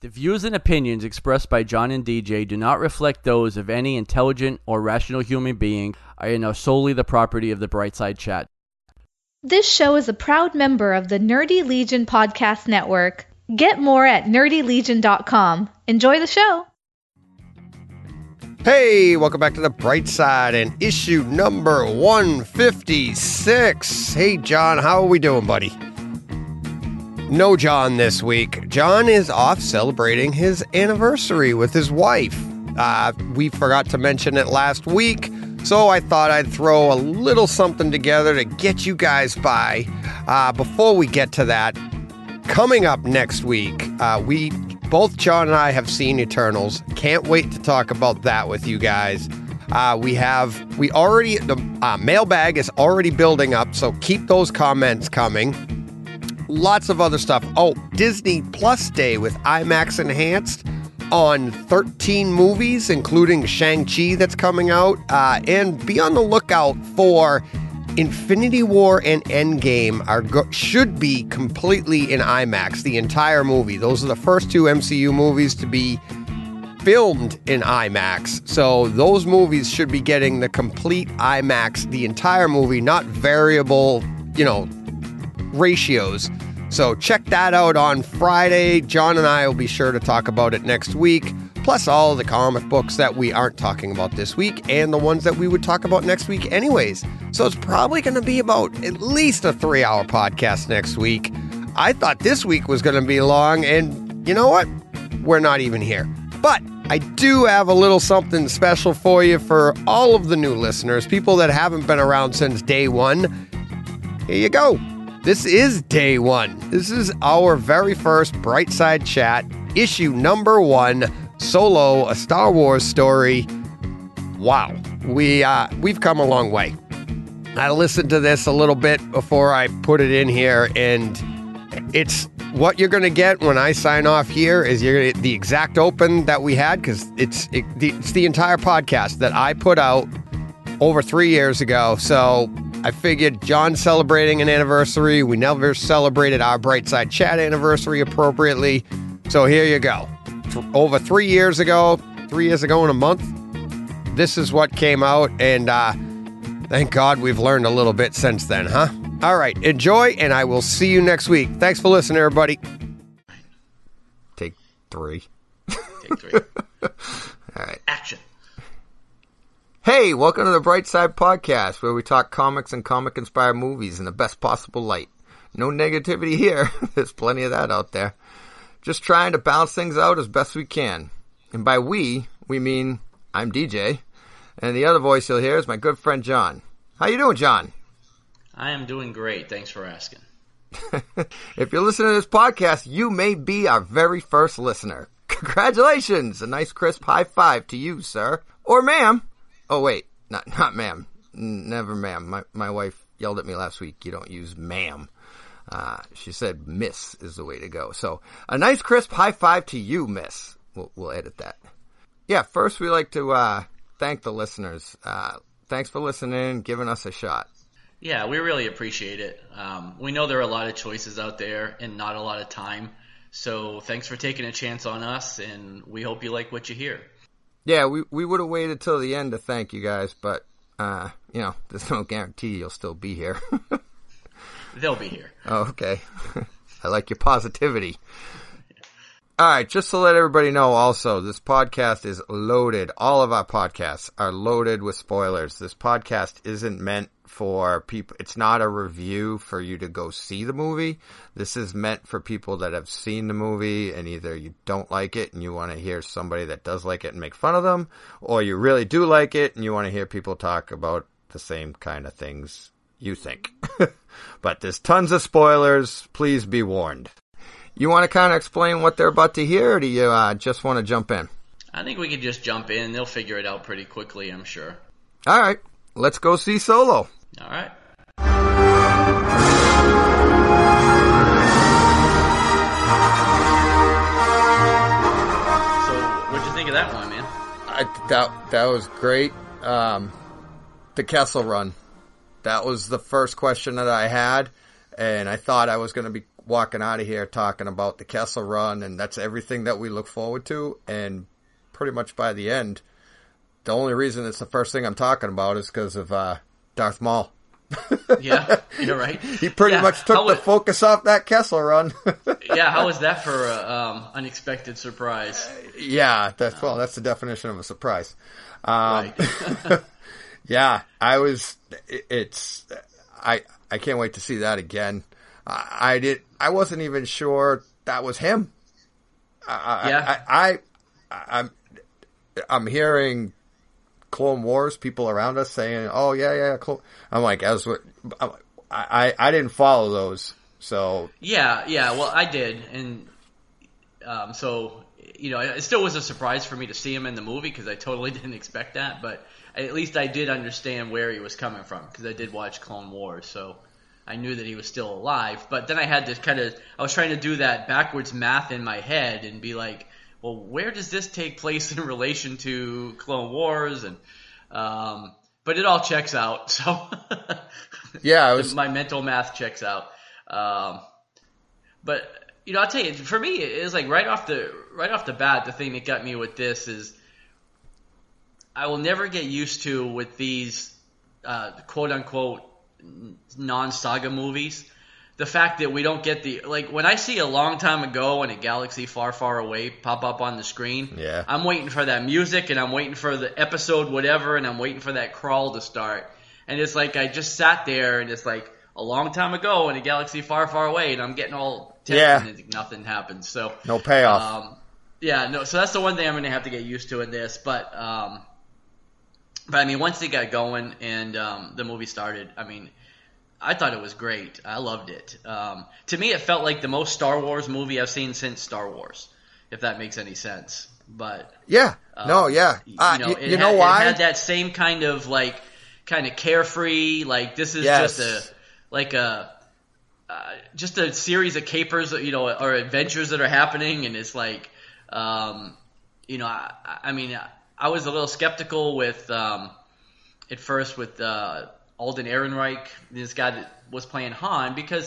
The views and opinions expressed by John and DJ do not reflect those of any intelligent or rational human being and are solely the property of the Brightside Chat. This show is a proud member of the Nerdy Legion Podcast Network. Get more at nerdylegion.com. Enjoy the show. Hey, welcome back to the Brightside and issue number 156. Hey, John, how are we doing, buddy? No John this week. John is off celebrating his anniversary with his wife. We forgot to mention it last week, so I thought I'd throw a little something together to get you guys by. Before we get to that, coming up next week, both John and I have seen Eternals. Can't wait to talk about that with you guys. The mailbag is already building up, so keep those comments coming. Lots of other stuff. Oh, Disney Plus Day with IMAX Enhanced on 13 movies, including Shang-Chi that's coming out. And be on the lookout for Infinity War and Endgame should be completely in IMAX, the entire movie. Those are the first two MCU movies to be filmed in IMAX. So those movies should be getting the complete IMAX, the entire movie, not variable, ratios. So check that out on Friday. John and I will be sure to talk about it next week, plus all the comic books that we aren't talking about this week and the ones that we would talk about next week anyways. So it's probably going to be about at least a 3-hour podcast next week. I thought this week was going to be long, and you know what? We're not even here. But I do have a little something special for you for all of the new listeners, people that haven't been around since day one. Here you go. This is day one. This is our very first Brightside Chat, issue number 1, Solo, a Star Wars story. Wow, we've come a long way. I listened to this a little bit before I put it in here, and it's what you're going to get when I sign off here is you're going to get the exact open that we had, because it's the entire podcast that I put out over 3 years ago. So I figured John celebrating an anniversary. We never celebrated our Brightside Chat anniversary appropriately. So here you go. Over 3 years ago in a month, this is what came out. And thank God we've learned a little bit since then, huh? All right. Enjoy, and I will see you next week. Thanks for listening, everybody. Take 3. Take 3. All right. Action. Hey, welcome to the Brightside Podcast, where we talk comics and comic-inspired movies in the best possible light. No negativity here. There's plenty of that out there. Just trying to balance things out as best we can. And by we mean I'm DJ. And the other voice you'll hear is my good friend John. How you doing, John? I am doing great. Thanks for asking. If you're listening to this podcast, you may be our very first listener. Congratulations! A nice crisp high five to you, sir. Or ma'am. Oh, wait, not ma'am. Never ma'am. My wife yelled at me last week. You don't use ma'am. She said miss is the way to go. So a nice crisp high five to you, miss. We'll edit that. Yeah, first we like to thank the listeners. Thanks for listening, giving us a shot. Yeah, we really appreciate it. We know there are a lot of choices out there and not a lot of time. So thanks for taking a chance on us, and we hope you like what you hear. Yeah, we would have waited till the end to thank you guys, but, there's no guarantee you'll still be here. They'll be here. Oh, okay. I like your positivity. All right, just to let everybody know also, this podcast is loaded. All of our podcasts are loaded with spoilers. This podcast isn't meant for people. It's not a review for you to go see the movie. This is meant for people that have seen the movie and either you don't like it and you want to hear somebody that does like it and make fun of them, or you really do like it and you want to hear people talk about the same kind of things you think. But there's tons of spoilers. Please be warned. You want to kind of explain what they're about to hear, or do you just want to jump in? I think we could just jump in. They'll figure it out pretty quickly, I'm sure. All right. Let's go see Solo. All right. So, what'd you think of that one, man? That was great. The Kessel Run. That was the first question that I had, and I thought I was going to be walking out of here talking about the Kessel Run, and that's everything that we look forward to. And pretty much by the end, the only reason it's the first thing I'm talking about is because of Darth Maul. Yeah, you're right. He pretty much took the focus off that Kessel Run. Yeah, how was that for an unexpected surprise? Yeah, that's the definition of a surprise. Right. Yeah, I can't wait to see that again. I wasn't even sure that was him. I'm I'm hearing Clone Wars people around us saying, "Oh yeah, I'm like, I didn't follow those, so yeah. Well, I did, and so it still was a surprise for me to see him in the movie because I totally didn't expect that. But at least I did understand where he was coming from because I did watch Clone Wars, so I knew that he was still alive. But then I had to I was trying to do that backwards math in my head and be like, well, where does this take place in relation to Clone Wars? And but it all checks out. So yeah, my mental math checks out. But I'll tell you, for me, it was like right off the bat, the thing that got me with this is I will never get used to with these quote unquote non-saga movies. The fact that we don't get when I see A Long Time Ago and A Galaxy Far, Far Away pop up on the screen, yeah, I'm waiting for that music and I'm waiting for the episode whatever and I'm waiting for that crawl to start. And it's like I just sat there and it's like A Long Time Ago and A Galaxy Far, Far Away and I'm getting all tense and nothing happens. So no payoff. So that's the one thing I'm going to have to get used to in this. But I mean, once they got going and the movie started, I mean, I thought it was great. I loved it. To me, it felt like the most Star Wars movie I've seen since Star Wars, if that makes any sense. But yeah, you know why? It had that same kind of carefree. Like this is just a series of capers, or adventures that are happening, and it's like, I mean, I was a little skeptical with at first with Alden Ehrenreich, this guy that was playing Han, because,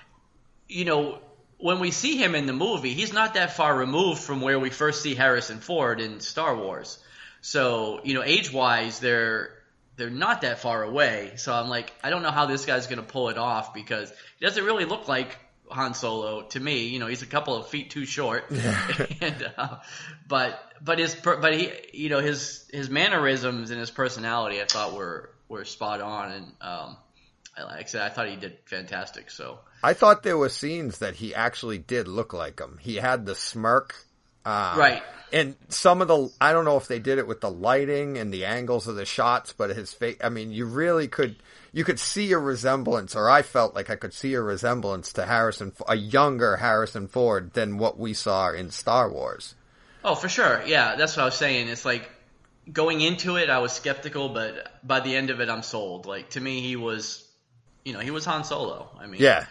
when we see him in the movie, he's not that far removed from where we first see Harrison Ford in Star Wars. So, age-wise, they're not that far away. So I'm like, I don't know how this guy's going to pull it off because he doesn't really look like Han Solo to me. He's a couple of feet too short. And, but his mannerisms and his personality, I thought were spot on, and like I said, I thought he did fantastic. So I thought there were scenes that he actually did look like him. He had the smirk, right? And some of I don't know if they did it with the lighting and the angles of the shots, but his face. I mean, you could see a resemblance, or I felt like I could see a resemblance to a younger Harrison Ford than what we saw in Star Wars. Oh, for sure. Yeah, that's what I was saying. It's like, going into it, I was skeptical, but by the end of it, I'm sold. Like, to me, he was Han Solo. I mean, yeah.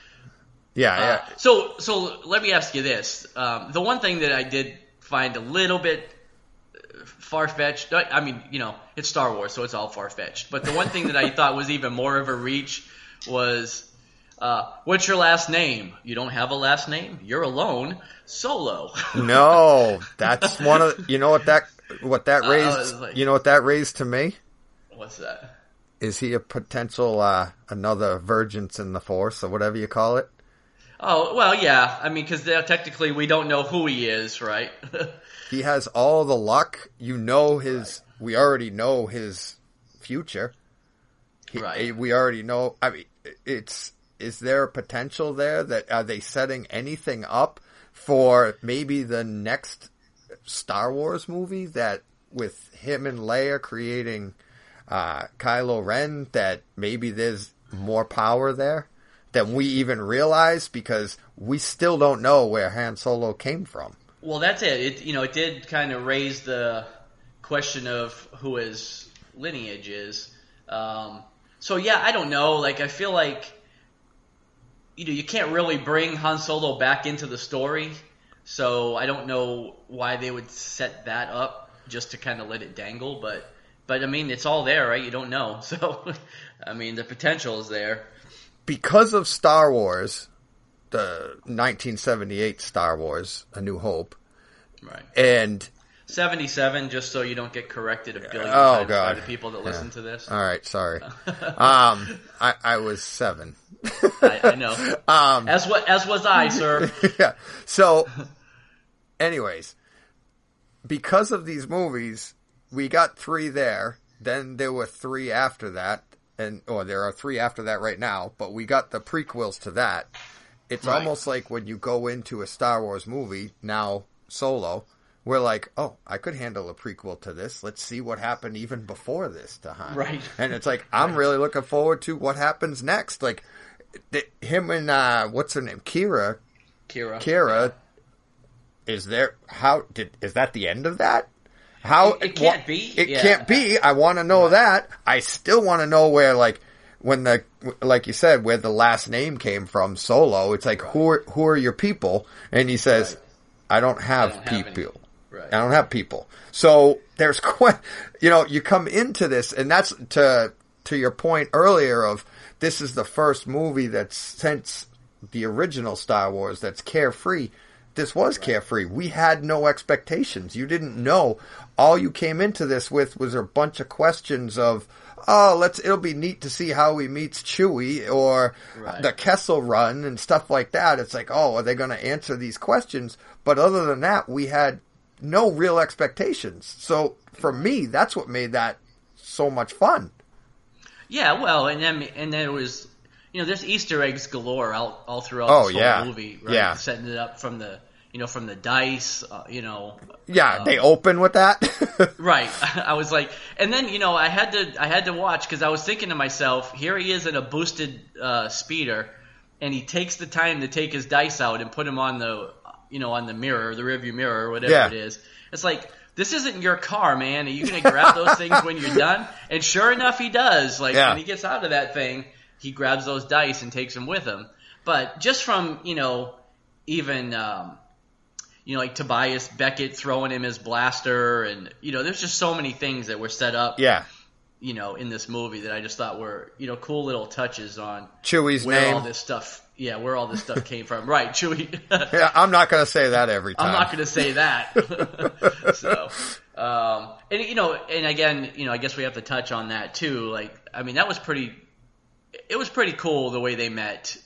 So let me ask you this: the one thing that I did find a little bit far-fetched. I mean, it's Star Wars, so it's all far-fetched. But the one thing that I thought was even more of a reach was, what's your last name? You don't have a last name. You're alone. Solo. No, that's one of what that raised. You know what that raised to me? What's that? Is he a potential another Virgins in the Force or whatever you call it? Oh, well, yeah. I mean, because technically we don't know who he is, right? He has all the luck. We already know his future. Right. We already know. I mean, is there a potential there are they setting anything up for maybe the next Star Wars movie that with him and Leia creating Kylo Ren, that maybe there's more power there than we even realize, because we still don't know where Han Solo came from. Well, that's it. It did kind of raise the question of who his lineage is. So yeah, I don't know. Like, I feel like you can't really bring Han Solo back into the story. So I don't know why they would set that up just to kind of let it dangle, but I mean, it's all there, right? You don't know. So I mean, the potential is there. Because of Star Wars, the 1978 Star Wars, A New Hope. Right. And 77, just so you don't get corrected a billion times by the people that listen to this. All right, sorry. I was 7. I know. As was I, sir. Yeah. So, anyways, because of these movies, we got 3 there. Then there were 3 after that, there are 3 after that right now. But we got the prequels to that. It's almost like when you go into a Star Wars movie now, Solo. We're like, oh, I could handle a prequel to this. Let's see what happened even before this to Han. Right. And it's like, I'm really looking forward to what happens next. Like, him and, what's her name? Kira. Is that the end of that? It can't be. It can't be. I want to know that. I still want to know where, like you said, where the last name came from, Solo. It's like, who are your people? And he says, I don't have people. Right. I don't have people. So there's you come into this, and that's to your point earlier of this is the first movie that's since the original Star Wars that's carefree. This was carefree. We had no expectations. You didn't know. All you came into this with was a bunch of questions of, it'll be neat to see how he meets Chewie or the Kessel Run and stuff like that. It's like, are they going to answer these questions? But other than that, we had no real expectations. So for me, that's what made that so much fun. Yeah, well, and then it was, there's Easter eggs galore all throughout this whole movie, right? Yeah. Setting it up from the dice, Yeah, they open with that. Right. I was like, and then, I had to watch because I was thinking to myself, here he is in a boosted speeder, and he takes the time to take his dice out and put them on the mirror, the rearview mirror, or whatever it is. It's like, this isn't your car, man. Are you going to grab those things when you're done? And sure enough, he does. Like, when he gets out of that thing, he grabs those dice and takes them with him. But just from, even, like Tobias Beckett throwing him his blaster, and, there's just so many things that were set up. Yeah. In this movie that I just thought were, cool little touches on Chewie's where name. all this stuff came from. Right, Chewie. Yeah, I'm not going to say that every time. I'm not going to say that. So, and again, I guess we have to touch on that too. Like, I mean, it was pretty cool the way they met.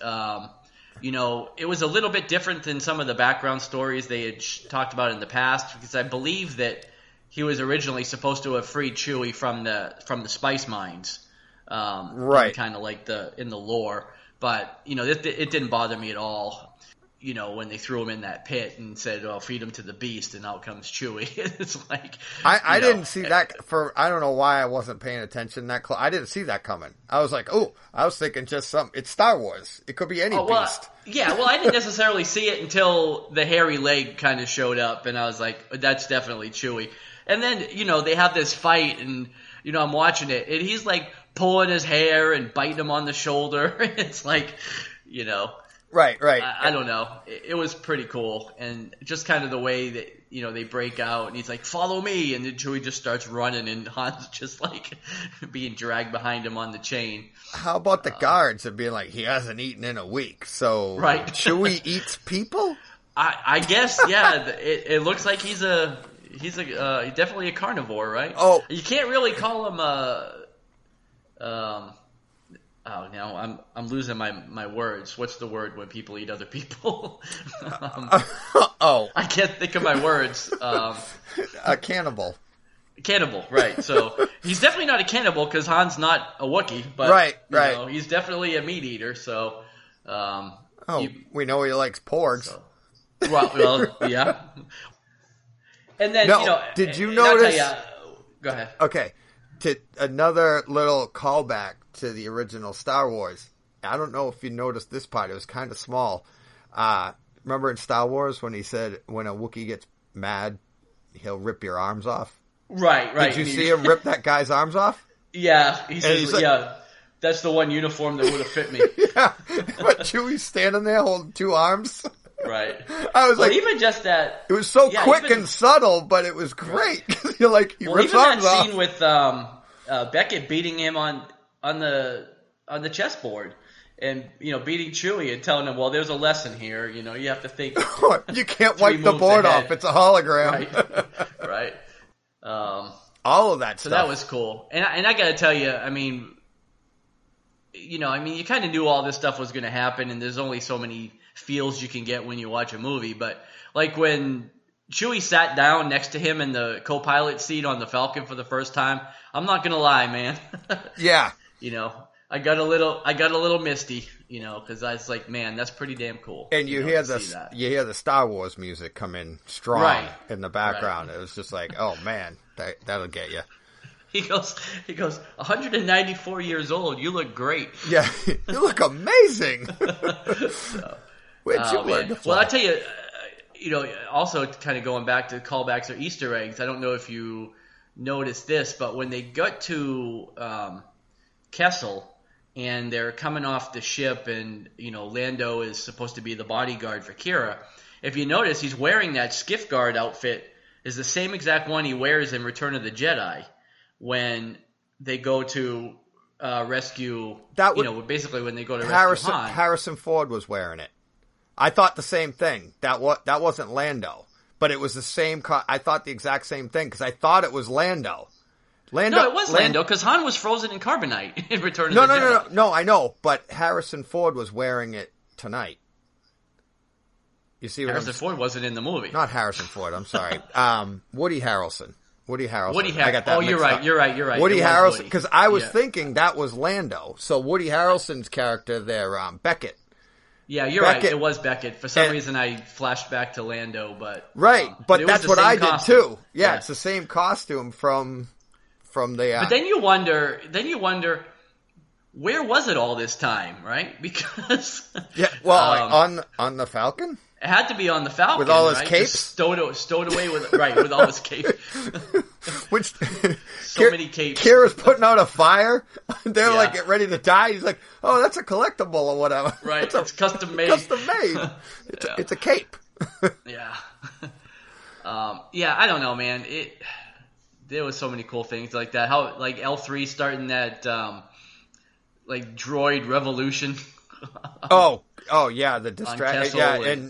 It was a little bit different than some of the background stories they had talked about in the past, because I believe that he was originally supposed to have freed Chewie from the spice mines, right? Kind of like in the lore, but it didn't bother me at all. When they threw him in that pit and said, "Oh, feed him to the beast," and out comes Chewie. It's like I didn't see that. I don't know why I wasn't paying attention that close. I didn't see that coming. I was like, I was thinking just it's Star Wars. It could be any beast. Yeah, well, I didn't necessarily see it until the hairy leg kind of showed up, and I was like, that's definitely Chewie. And then, they have this fight, and, I'm watching it, and he's, like, pulling his hair and biting him on the shoulder. It's like, Right. I don't know. It was pretty cool. And just kind of the way that, they break out, and he's like, follow me, and then Chewie just starts running, and Han's just, like, being dragged behind him on the chain. How about the guards and being like, he hasn't eaten in a week, so right. Chewie eats people? I guess, yeah. It looks like he's definitely a carnivore, right? Oh, you can't really call him now I'm losing my words. What's the word when people eat other people? I can't think of my words. A cannibal. Cannibal, right? So he's definitely not a cannibal because Han's not a Wookiee, but right. He's definitely a meat eater. So, we know he likes porgs. So, well, yeah. And then, did you notice? Go ahead. Okay, to another little callback to the original Star Wars. I don't know if you noticed this part. It was kind of small. Remember in Star Wars when he said, when a Wookiee gets mad, he'll rip your arms off? Right. Did you see him rip that guy's arms off? Yeah. He says, that's the one uniform that would have fit me. Yeah, but Chewie's standing there holding 2 arms. Right. I was like, even just that. It was so quick and subtle, but it was great. Right. You're like, he rips arms off. Even that scene with Beckett beating him on the chessboard, and beating Chewie and telling him, well, there's a lesson here. You have to think. You can't wipe the board off. It's a hologram. Right. All of that stuff. So that was cool. And I got to tell you, you kind of knew all this stuff was going to happen, and there's only so many feels you can get when you watch a movie. But like when Chewie sat down next to him in the co-pilot seat on the Falcon for the first time, I'm not going to lie, man. Yeah. I got a little misty, because I was like, man, that's pretty damn cool. And you hear the Star Wars music come in strong in the background. Right. It was just like, oh man, that'll get you. He goes, 194 years old. You look great. Yeah, you look amazing. Where'd you learn to fly? Well, I'll tell you, also kind of going back to callbacks or Easter eggs. I don't know if you noticed this, but when they got to Kessel and they're coming off the ship, and Lando is supposed to be the bodyguard for Kira. If you notice, he's wearing that skiff guard outfit. Is the same exact one he wears in Return of the Jedi when they go to rescue. Basically when they go to rescue Han. Harrison Ford was wearing it. I thought the same thing. That wasn't Lando, but it was the same. I thought the exact same thing because I thought it was Lando. No, it was Lando, because Han was frozen in carbonite in Return of the Jedi. No, I know, but Harrison Ford was wearing it tonight. You see what Harrison Ford wasn't in the movie. Not Harrison Ford, I'm sorry. Woody Harrelson. I got that Oh, you're right. Woody Harrelson, because I was thinking that was Lando. So Woody Harrelson's character there, Beckett. Yeah, you're right. It was Beckett. For some reason, I flashed back to Lando, but but that's what I did too. Yeah, it's the same costume from the. But then you wonder, where was it all this time, right? Because on the Falcon. It had to be on the Falcon with all his capes, just stowed away with all his capes. Which many capes. Kira's putting out a fire. They're like get ready to die. He's like, "Oh, that's a collectible or whatever." Right, it's custom made. It's a cape. Yeah. I don't know, man. There was so many cool things like that. How like L3 starting that droid revolution. Oh yeah, the distraction.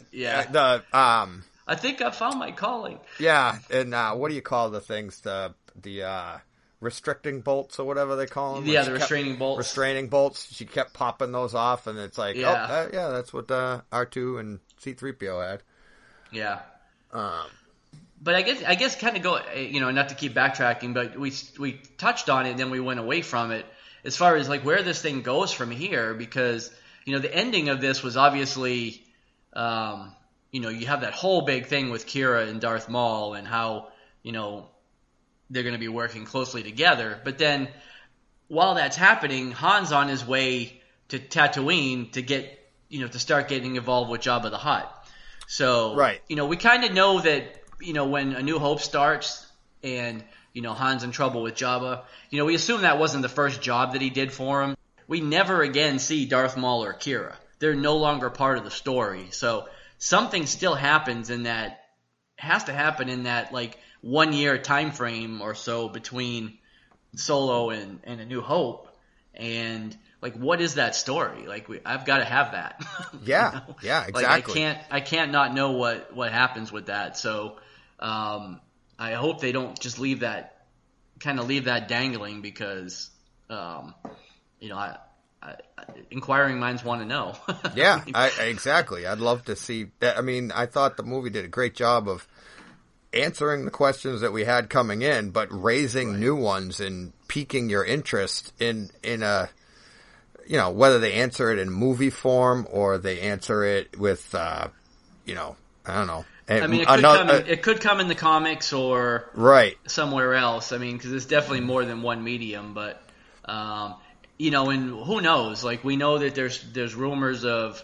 I think I found my calling. Yeah, and what do you call the things? The restricting bolts or whatever they call them. Yeah, the restraining bolts. Restraining bolts. She kept popping those off, and it's like, that's what R2 and C-3PO had. Yeah. But I guess kind of go, not to keep backtracking, but we touched on it and then we went away from it as far as like where this thing goes from here, because the ending of this was obviously, you have that whole big thing with Kira and Darth Maul and how, they're going to be working closely together. But then while that's happening, Han's on his way to Tatooine to get, to start getting involved with Jabba the Hutt. So, we kind of know that, when A New Hope starts and, Han's in trouble with Jabba, we assume that wasn't the first job that he did for him. We never again see Darth Maul or Kira. They're no longer part of the story. So something still happens has to happen in that like 1 year time frame or so between Solo and A New Hope. And like, what is that story? Like, I've got to have that. Yeah, yeah, exactly. Like, I can't not know what happens with that. So, I hope they don't just leave that dangling because, inquiring minds want to know. Yeah, exactly. I'd love to see that. I mean, I thought the movie did a great job of answering the questions that we had coming in, but raising new ones and piquing your interest in a, whether they answer it in movie form or they answer it with, I don't know. I mean, it could come in the comics or somewhere else. I mean, because it's definitely more than one medium. But and who knows? Like, we know that there's rumors of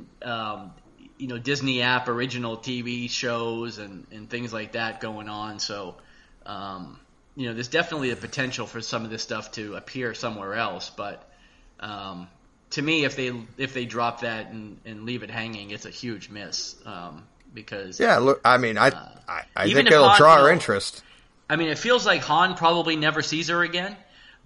Disney app original TV shows and things like that going on. So there's definitely a potential for some of this stuff to appear somewhere else. But to me, if they drop that and leave it hanging, it's a huge miss. Because look, I mean, I think it'll draw our interest. I mean, it feels like Han probably never sees her again,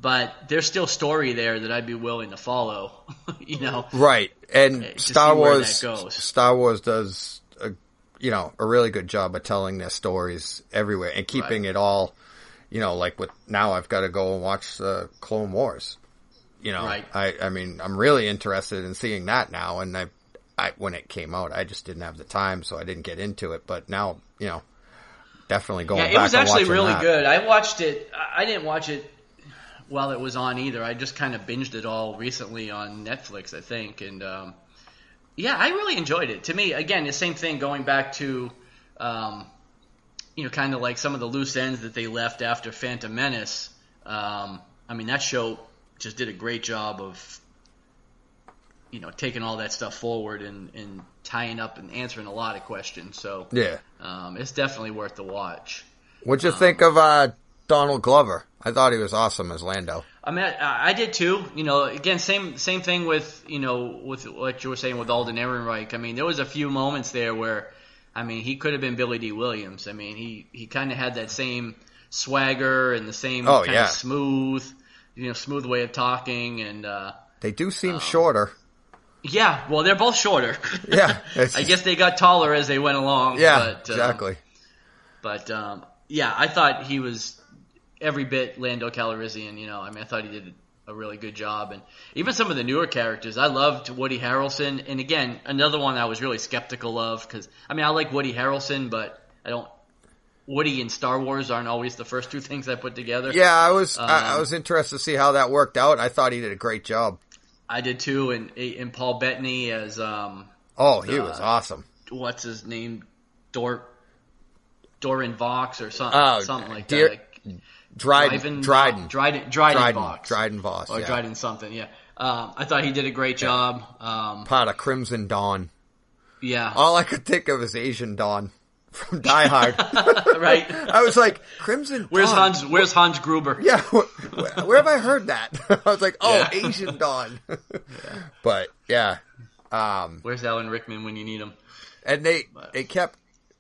but there's still story there that I'd be willing to follow. You know, right? And to Star see where Wars, that goes. Star Wars does a really good job of telling their stories everywhere and keeping it all. Like with now, I've got to go and watch the Clone Wars. Right. I mean, I'm really interested in seeing that now, and I when it came out, I just didn't have the time, so I didn't get into it. But now, definitely going back. Yeah, it was and actually watching really that. good. I watched it. I didn't watch it while it was on either. I just kind of binged it all recently on Netflix, I think, and yeah, I really enjoyed it. To me, again, the same thing. Going back to, kind of like some of the loose ends that they left after Phantom Menace. I mean, that show just did a great job of, taking all that stuff forward and tying up and answering a lot of questions. So Yeah. It's definitely worth the watch. What'd you think of Donald Glover? I thought he was awesome as Lando. I mean, I did too. Again, same thing with with what you were saying with Alden Ehrenreich. I mean, there was a few moments there where, I mean, he could have been Billy D. Williams. I mean, he kind of had that same swagger and the same kind of smooth way of talking, and they do seem shorter. Yeah, well, they're both shorter. Yeah, I guess they got taller as they went along. Yeah, but, exactly. Yeah, I thought he was every bit Lando Calrissian. I mean, I thought he did a really good job, and even some of the newer characters. I loved Woody Harrelson, and again, another one I was really skeptical of because I mean, I like Woody Harrelson, but I don't. Woody and Star Wars aren't always the first two things I put together. Yeah, I was interested to see how that worked out. I thought he did a great job. I did too, and Paul Bettany as he was awesome. What's his name? Doran Vox or something like that. Dryden Vox. Dryden Voss. Or Dryden something, yeah. I thought he did a great job. Part of Crimson Dawn. Yeah. All I could think of is Asian Dawn from Die Hard. Right. I was like, Crimson Dawn. Where's Hans Gruber? Yeah. Where have I heard that? I was like, Asian Dawn. Yeah. But, yeah. Where's Alan Rickman when you need him? And they kept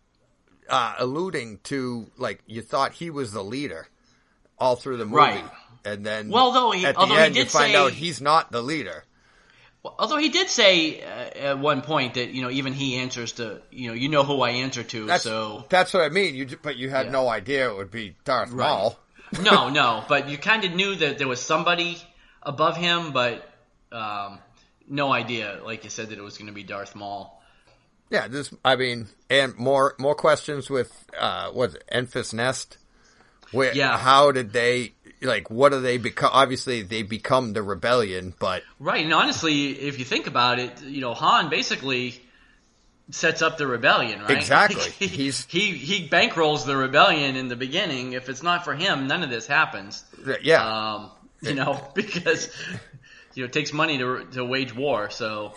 alluding to, like, you thought he was the leader all through the movie. Right. And then at the end you find out he's not the leader. Well, although he did say at one point that, even he answers to, who I answer to. That's what I mean. But you had no idea it would be Darth Maul. No. But you kind of knew that there was somebody above him, but no idea, like you said, that it was going to be Darth Maul. Yeah, and more questions with Enfys Nest. How did they, what do they become? Obviously, they become the rebellion, but right. And honestly, if you think about it, Han basically sets up the rebellion, right? Exactly. He bankrolls the rebellion in the beginning. If it's not for him, none of this happens. Yeah. Because it takes money to wage war. So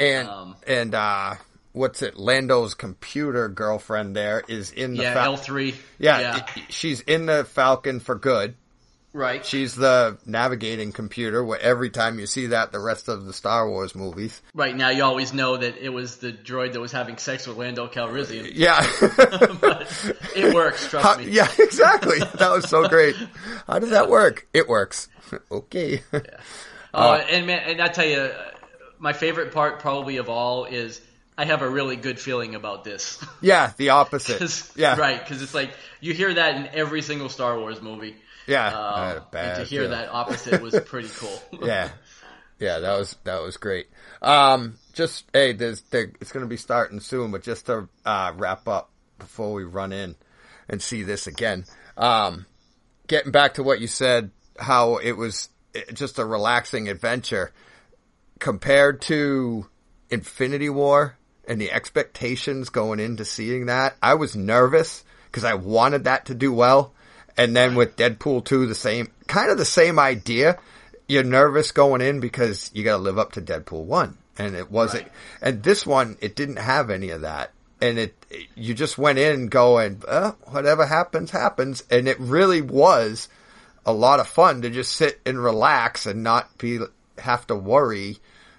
what's it? Lando's computer girlfriend there is in the L3. Yeah, she's in the Falcon for good. Right. She's the navigating computer. Where every time you see that, the rest of the Star Wars movies. Right now, you always know that it was the droid that was having sex with Lando Calrissian. Yeah, but it works. Trust me. Yeah, exactly. That was so great. How does that work? It works. Okay. Yeah. And I tell you, my favorite part probably of all is I have a really good feeling about this. Yeah, the opposite. Right, because it's like you hear that in every single Star Wars movie. Yeah, and to hear that opposite was pretty cool. Yeah, that was great. It's going to be starting soon, but just to wrap up before we run in and see this again, getting back to what you said, how it was just a relaxing adventure compared to Infinity War and the expectations going into seeing that. I was nervous because I wanted that to do well. And then with Deadpool 2, the same idea. You're nervous going in because you got to live up to Deadpool 1. And it wasn't, right. And this one, it didn't have any of that. And you just went in going, whatever happens, happens. And it really was a lot of fun to just sit and relax and not have to worry,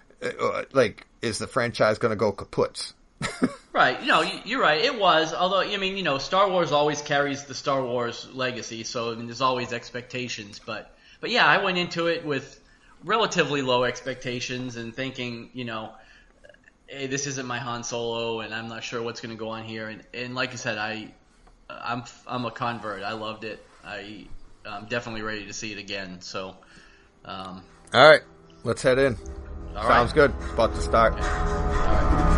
is the franchise going to go kaput? Right. You're right. It was. Although, Star Wars always carries the Star Wars legacy, so there's always expectations. But But yeah, I went into it with relatively low expectations and thinking, hey, this isn't my Han Solo, and I'm not sure what's going to go on here. And like I said, I'm a convert. I loved it. I'm definitely ready to see it again. So, all right, let's head in. Sounds good. It's about to start. Okay. All right.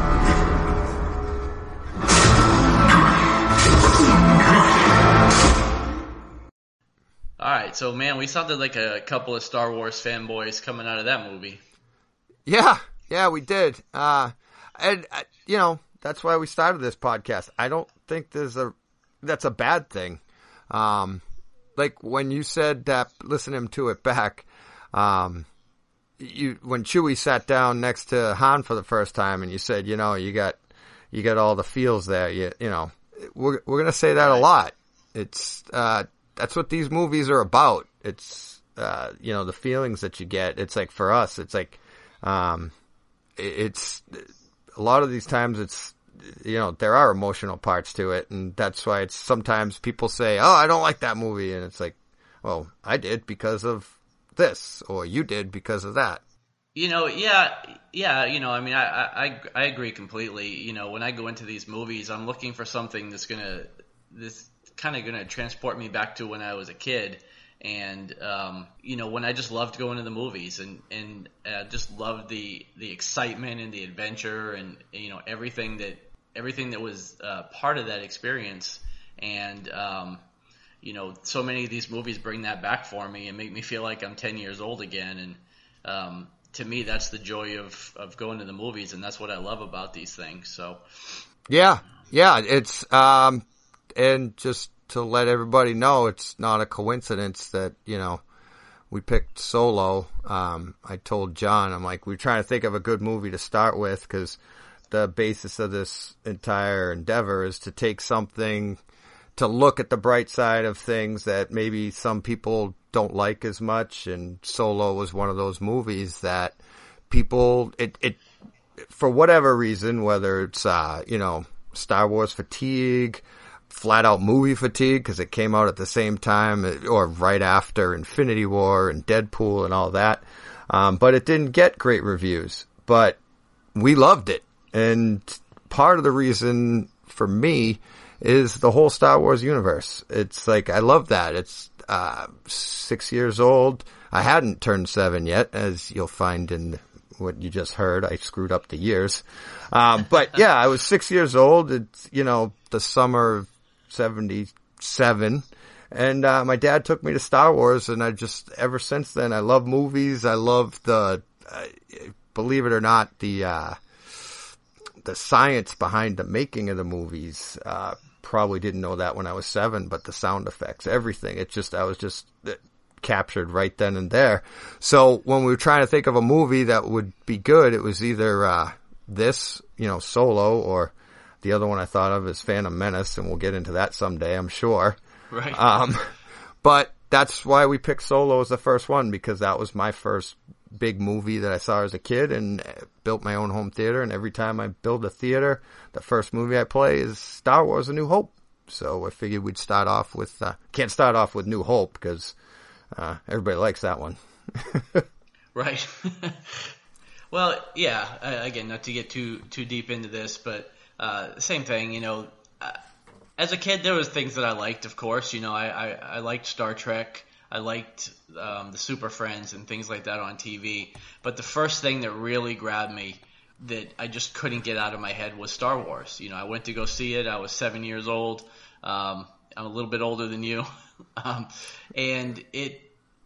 All right, so man, we sounded like a couple of Star Wars fanboys coming out of that movie. Yeah, we did. And that's why we started this podcast. I don't think that's a bad thing. Like when you said that, listening to it back, when Chewie sat down next to Han for the first time, and you said, you got all the feels there. We're gonna say that a lot. It's that's what these movies are about. It's the feelings that you get. It's like, for us, it's like it's a lot of these times it's there are emotional parts to it, and that's why it's sometimes people say, oh, I don't like that movie, and it's like, well, I did because of this, or you did because of that. Yeah. I mean, I agree completely. When I go into these movies, I'm looking for something that's kind of gonna transport me back to when I was a kid, and when I just loved going to the movies and just loved the excitement and the adventure and everything that was part of that experience. And so many of these movies bring that back for me and make me feel like I'm 10 years old again. And to me, that's the joy of going to the movies, and that's what I love about these things. So yeah, it's and just to let everybody know, it's not a coincidence that we picked Solo. I told John, I'm like, we're trying to think of a good movie to start with, because the basis of this entire endeavor is to take something, to look at the bright side of things that maybe some people don't like as much. And Solo was one of those movies that people, it for whatever reason, whether it's, Star Wars fatigue, flat out movie fatigue, because it came out at the same time or right after Infinity War and Deadpool and all that. But it didn't get great reviews, but we loved it. And part of the reason for me is the whole Star Wars universe. It's like, I love that. It's 6 years old. I hadn't turned 7 yet, as you'll find in what you just heard. I screwed up the years. But yeah, I was 6 years old. It's, the summer of 77. And my dad took me to Star Wars, and I just, ever since then, I love movies. I love believe it or not, the science behind the making of the movies. Probably didn't know that when I was 7, but the sound effects, everything, I was just captured right then and there. So when we were trying to think of a movie that would be good, it was either this, Solo, or the other one I thought of is Phantom Menace, and we'll get into that someday, I'm sure. Right. But that's why we picked Solo as the first one, because that was my first big movie that I saw as a kid, and built my own home theater. And every time I build a theater, the first movie I play is Star Wars: A New Hope. So I figured we'd start off with, can't start off with New Hope, because everybody likes that one. Right. Well, yeah, again, not to get too deep into this, but same thing, as a kid, there was things that I liked, of course. I liked Star Trek. I liked the Super Friends and things like that on TV. But the first thing that really grabbed me that I just couldn't get out of my head was Star Wars. I went to go see it. I was 7 years old. I'm a little bit older than you. And it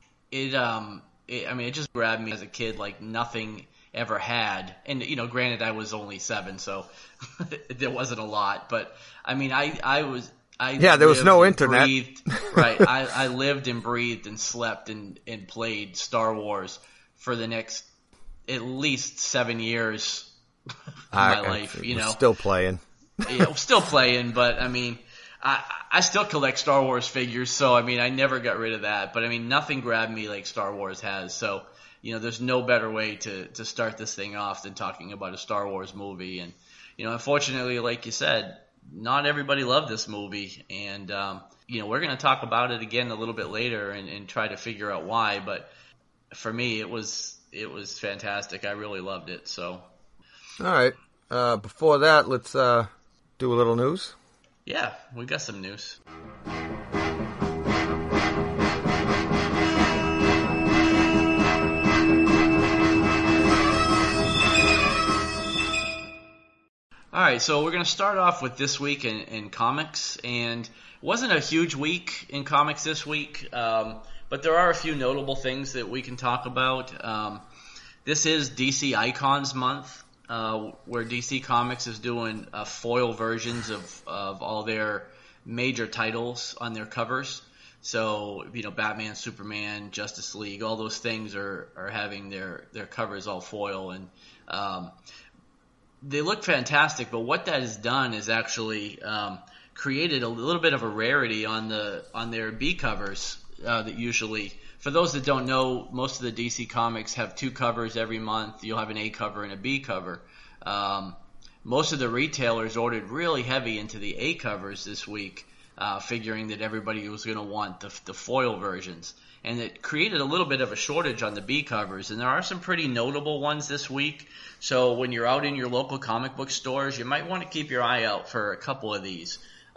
just grabbed me as a kid like nothing ever had. And, granted, I was only 7, so there wasn't a lot. But, I mean, there was no internet. Right. I lived and breathed and slept and played Star Wars for the next at least 7 years of my life. Still playing. Yeah, still playing, but I mean, I still collect Star Wars figures, so I mean, I never got rid of that. But I mean, nothing grabbed me like Star Wars has. So there's no better way to start this thing off than talking about a Star Wars movie. And unfortunately, like you said, not everybody loved this movie, and we're going to talk about it again a little bit later and try to figure out why. But for me, it was fantastic. I really loved it. So, all right. Before that, let's do a little news. Yeah, we got some news. All right, so we're going to start off with this week in comics, and it wasn't a huge week in comics this week, but there are a few notable things that we can talk about. This is DC Icons Month, where DC Comics is doing foil versions of all their major titles on their covers. So, Batman, Superman, Justice League, all those things are having their covers all foil, and they look fantastic, but what that has done is actually created a little bit of a rarity on their B covers that usually, for those that don't know, most of the DC Comics have 2 covers every month. You'll have an A cover and a B cover. Most of the retailers ordered really heavy into the A covers this week, figuring that everybody was going to want the foil versions. And it created a little bit of a shortage on the B covers. And there are some pretty notable ones this week. So when you're out in your local comic book stores, you might want to keep your eye out for a couple of these.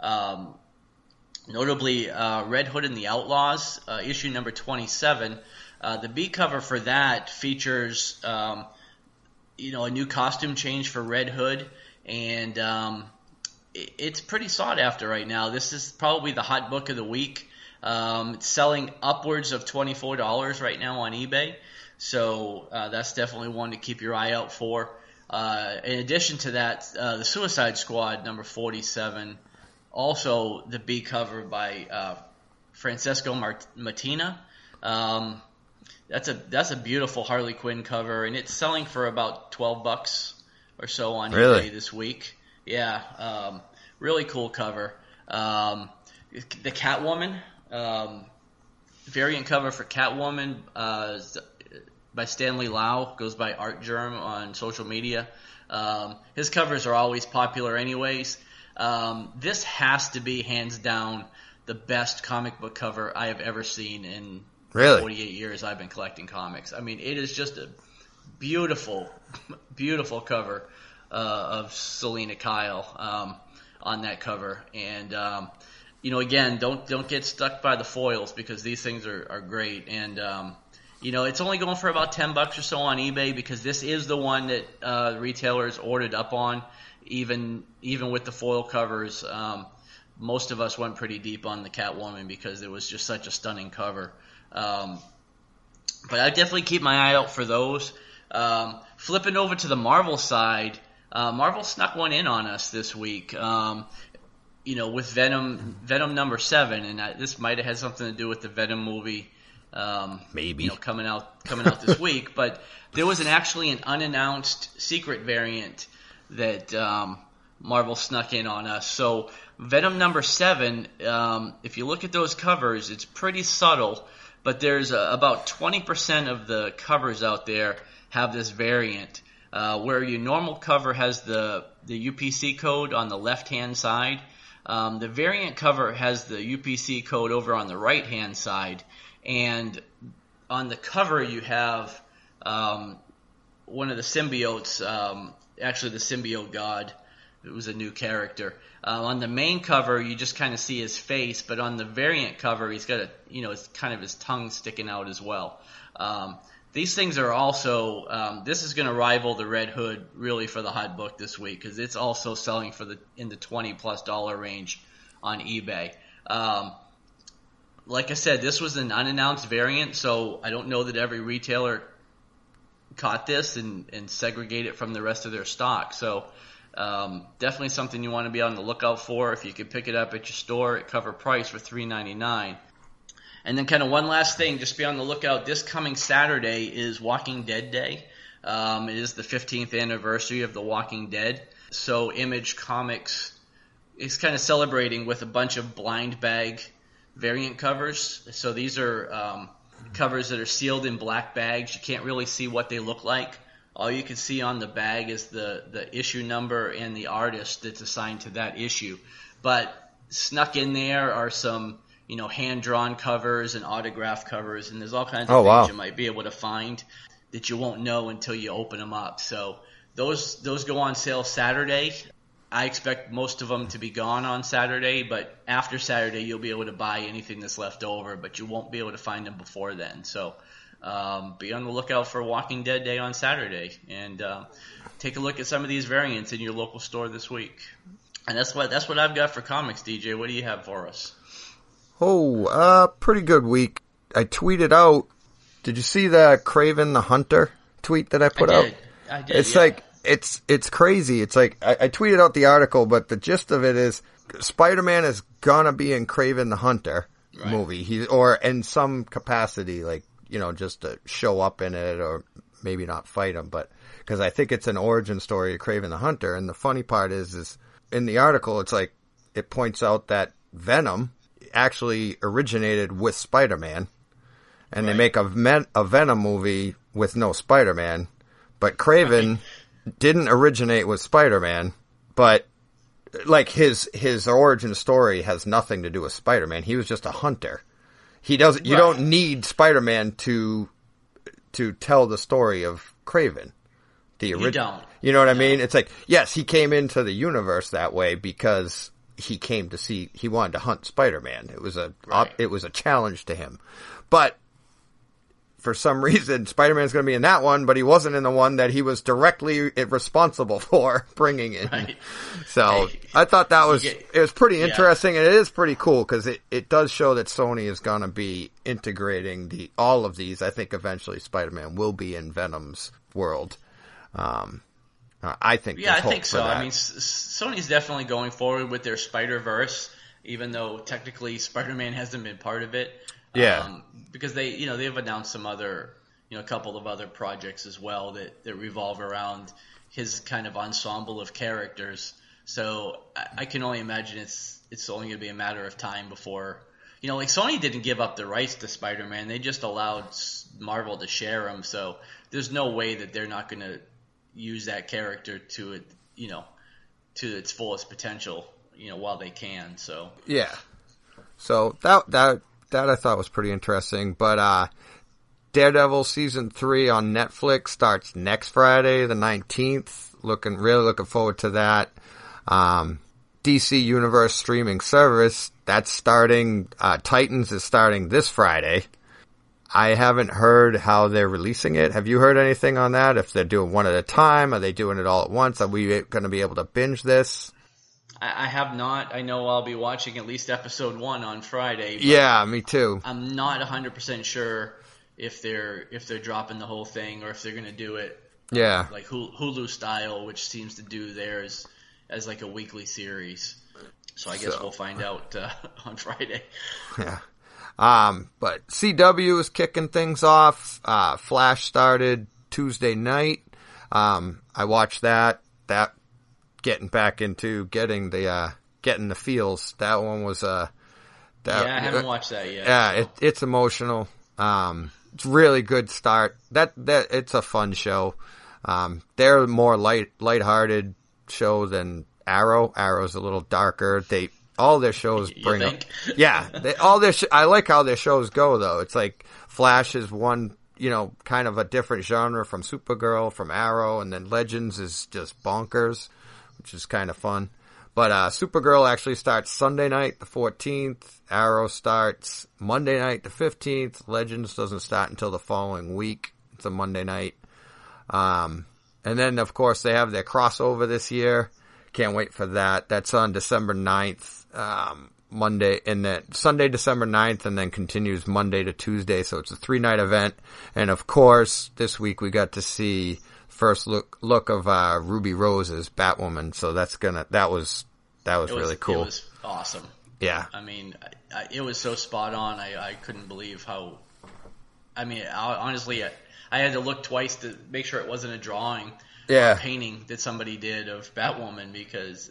Notably, Red Hood and the Outlaws, issue number 27. The B cover for that features, a new costume change for Red Hood. And it's pretty sought after right now. This is probably the hot book of the week. It's selling upwards of $24 right now on eBay, so that's definitely one to keep your eye out for. In addition to that, the Suicide Squad number 47, also the B cover by Francesco Mattina. That's a beautiful Harley Quinn cover, and it's selling for about $12 or so on eBay this week. Yeah, really cool cover. The Catwoman. Variant cover for Catwoman by Stanley Lau, goes by Art Germ on social media. His covers are always popular anyways. This has to be hands down the best comic book cover I have ever seen in 48 years I've been collecting comics. I mean, it is just a beautiful, beautiful cover of Selina Kyle on that cover. And again, don't get stuck by the foils because these things are great. And, it's only going for about $10 or so on eBay because this is the one that retailers ordered up on, even with the foil covers. Most of us went pretty deep on the Catwoman because it was just such a stunning cover. But I definitely keep my eye out for those. Flipping over to the Marvel side, Marvel snuck one in on us this week. With Venom number 7, and this might have had something to do with the Venom movie, maybe coming out this week. But there was actually an unannounced secret variant that Marvel snuck in on us. So Venom number 7, if you look at those covers, it's pretty subtle, but there's about 20% of the covers out there have this variant, where your normal cover has the UPC code on the left-hand side. The variant cover has the UPC code over on the right-hand side, and on the cover you have one of the symbiotes, actually the symbiote god. It was a new character. On the main cover, you just kind of see his face, but on the variant cover, he's got it's kind of his tongue sticking out as well. These things are also, this is going to rival the Red Hood really for the hot book this week because it's also selling in the $20+ range on eBay. Like I said, this was an unannounced variant, so I don't know that every retailer caught this and segregated it from the rest of their stock. So definitely something you want to be on the lookout for. If you could pick it up at your store at cover price for $3.99. And then kind of one last thing, just be on the lookout. This coming Saturday is Walking Dead Day. It is the 15th anniversary of The Walking Dead. So Image Comics is kind of celebrating with a bunch of blind bag variant covers. So these are covers that are sealed in black bags. You can't really see what they look like. All you can see on the bag is the issue number and the artist that's assigned to that issue. But snuck in there are some hand-drawn covers and autograph covers, and there's all kinds Oh, of wow. things you might be able to find that you won't know until you open them up. So those go on sale Saturday. I expect most of them to be gone on Saturday, but after Saturday you'll be able to buy anything that's left over, but you won't be able to find them before then. So be on the lookout for Walking Dead Day on Saturday, and take a look at some of these variants in your local store this week. And that's what I've got for comics, DJ. What do you have for us? Oh, pretty good week. I tweeted out. Did you see the Kraven the Hunter tweet that I put out? I did. It's yeah. like it's crazy. It's like I tweeted out the article, but the gist of it is Spider-Man is gonna be in Kraven the Hunter movie. Or in some capacity, like just to show up in it, or maybe not fight him, but because I think it's an origin story of Kraven the Hunter. And the funny part is in the article, it's like it points out that Venom actually originated with Spider-Man. And they make a Venom movie with no Spider-Man. But Kraven didn't originate with Spider-Man. But, like, his origin story has nothing to do with Spider-Man. He was just a hunter. You don't need Spider-Man to tell the story of Kraven. You don't. You know what I mean? It's like, yes, he came into the universe that way because he wanted to hunt Spider-Man. It was a challenge to him. But for some reason, Spider-Man's going to be in that one, but he wasn't in the one that he was directly responsible for bringing in. Right. So I thought it was pretty interesting, and it is pretty cool because it does show that Sony is going to be integrating all of these. I think eventually Spider-Man will be in Venom's world. I think. Yeah, I think so. I mean, Sony's definitely going forward with their Spider-Verse, even though technically Spider-Man hasn't been part of it. Yeah. Because they've announced some other, a couple of other projects as well that revolve around his kind of ensemble of characters. So I can only imagine it's only going to be a matter of time before, like Sony didn't give up the rights to Spider-Man. They just allowed Marvel to share them. So there's no way that they're not going to use that character to its fullest potential, while they can. So yeah. So that I thought was pretty interesting. But Daredevil Season 3 on Netflix starts next Friday, the 19th. Really looking forward to that. DC Universe streaming service, that's starting. Titans is starting this Friday. I haven't heard how they're releasing it. Have you heard anything on that? If they're doing one at a time, are they doing it all at once? Are we going to be able to binge this? I have not. I know I'll be watching at least episode 1 on Friday. Yeah, me too. I'm not 100% sure if they're dropping the whole thing or if they're going to do it like Hulu style, which seems to do theirs as like a weekly series. So I guess we'll find out on Friday. Yeah. But CW is kicking things off. Flash started Tuesday night. I watched that. That getting back into getting the feels. That one was I haven't watched that yet. Yeah, so. It's emotional. It's a really good start. That it's a fun show. They're a more lighthearted show than Arrow. Arrow's a little darker. All their shows bring up. Yeah. I like how their shows go, though. It's like Flash is one, kind of a different genre from Supergirl, from Arrow, and then Legends is just bonkers, which is kind of fun. But Supergirl actually starts Sunday night, the 14th. Arrow starts Monday night, the 15th. Legends doesn't start until the following week. It's a Monday night. And then, of course, they have their crossover this year. Can't wait for that. That's on December 9th, Monday, and then Sunday, December 9th, and then continues Monday to Tuesday. So it's a 3-night event. And of course, this week we got to see first look of Ruby Rose as Batwoman. So that was really cool. It was awesome. Yeah. I mean, it was so spot on. I couldn't believe how. I mean, honestly, I had to look twice to make sure it wasn't a drawing. Yeah. Or a painting that somebody did of Batwoman because,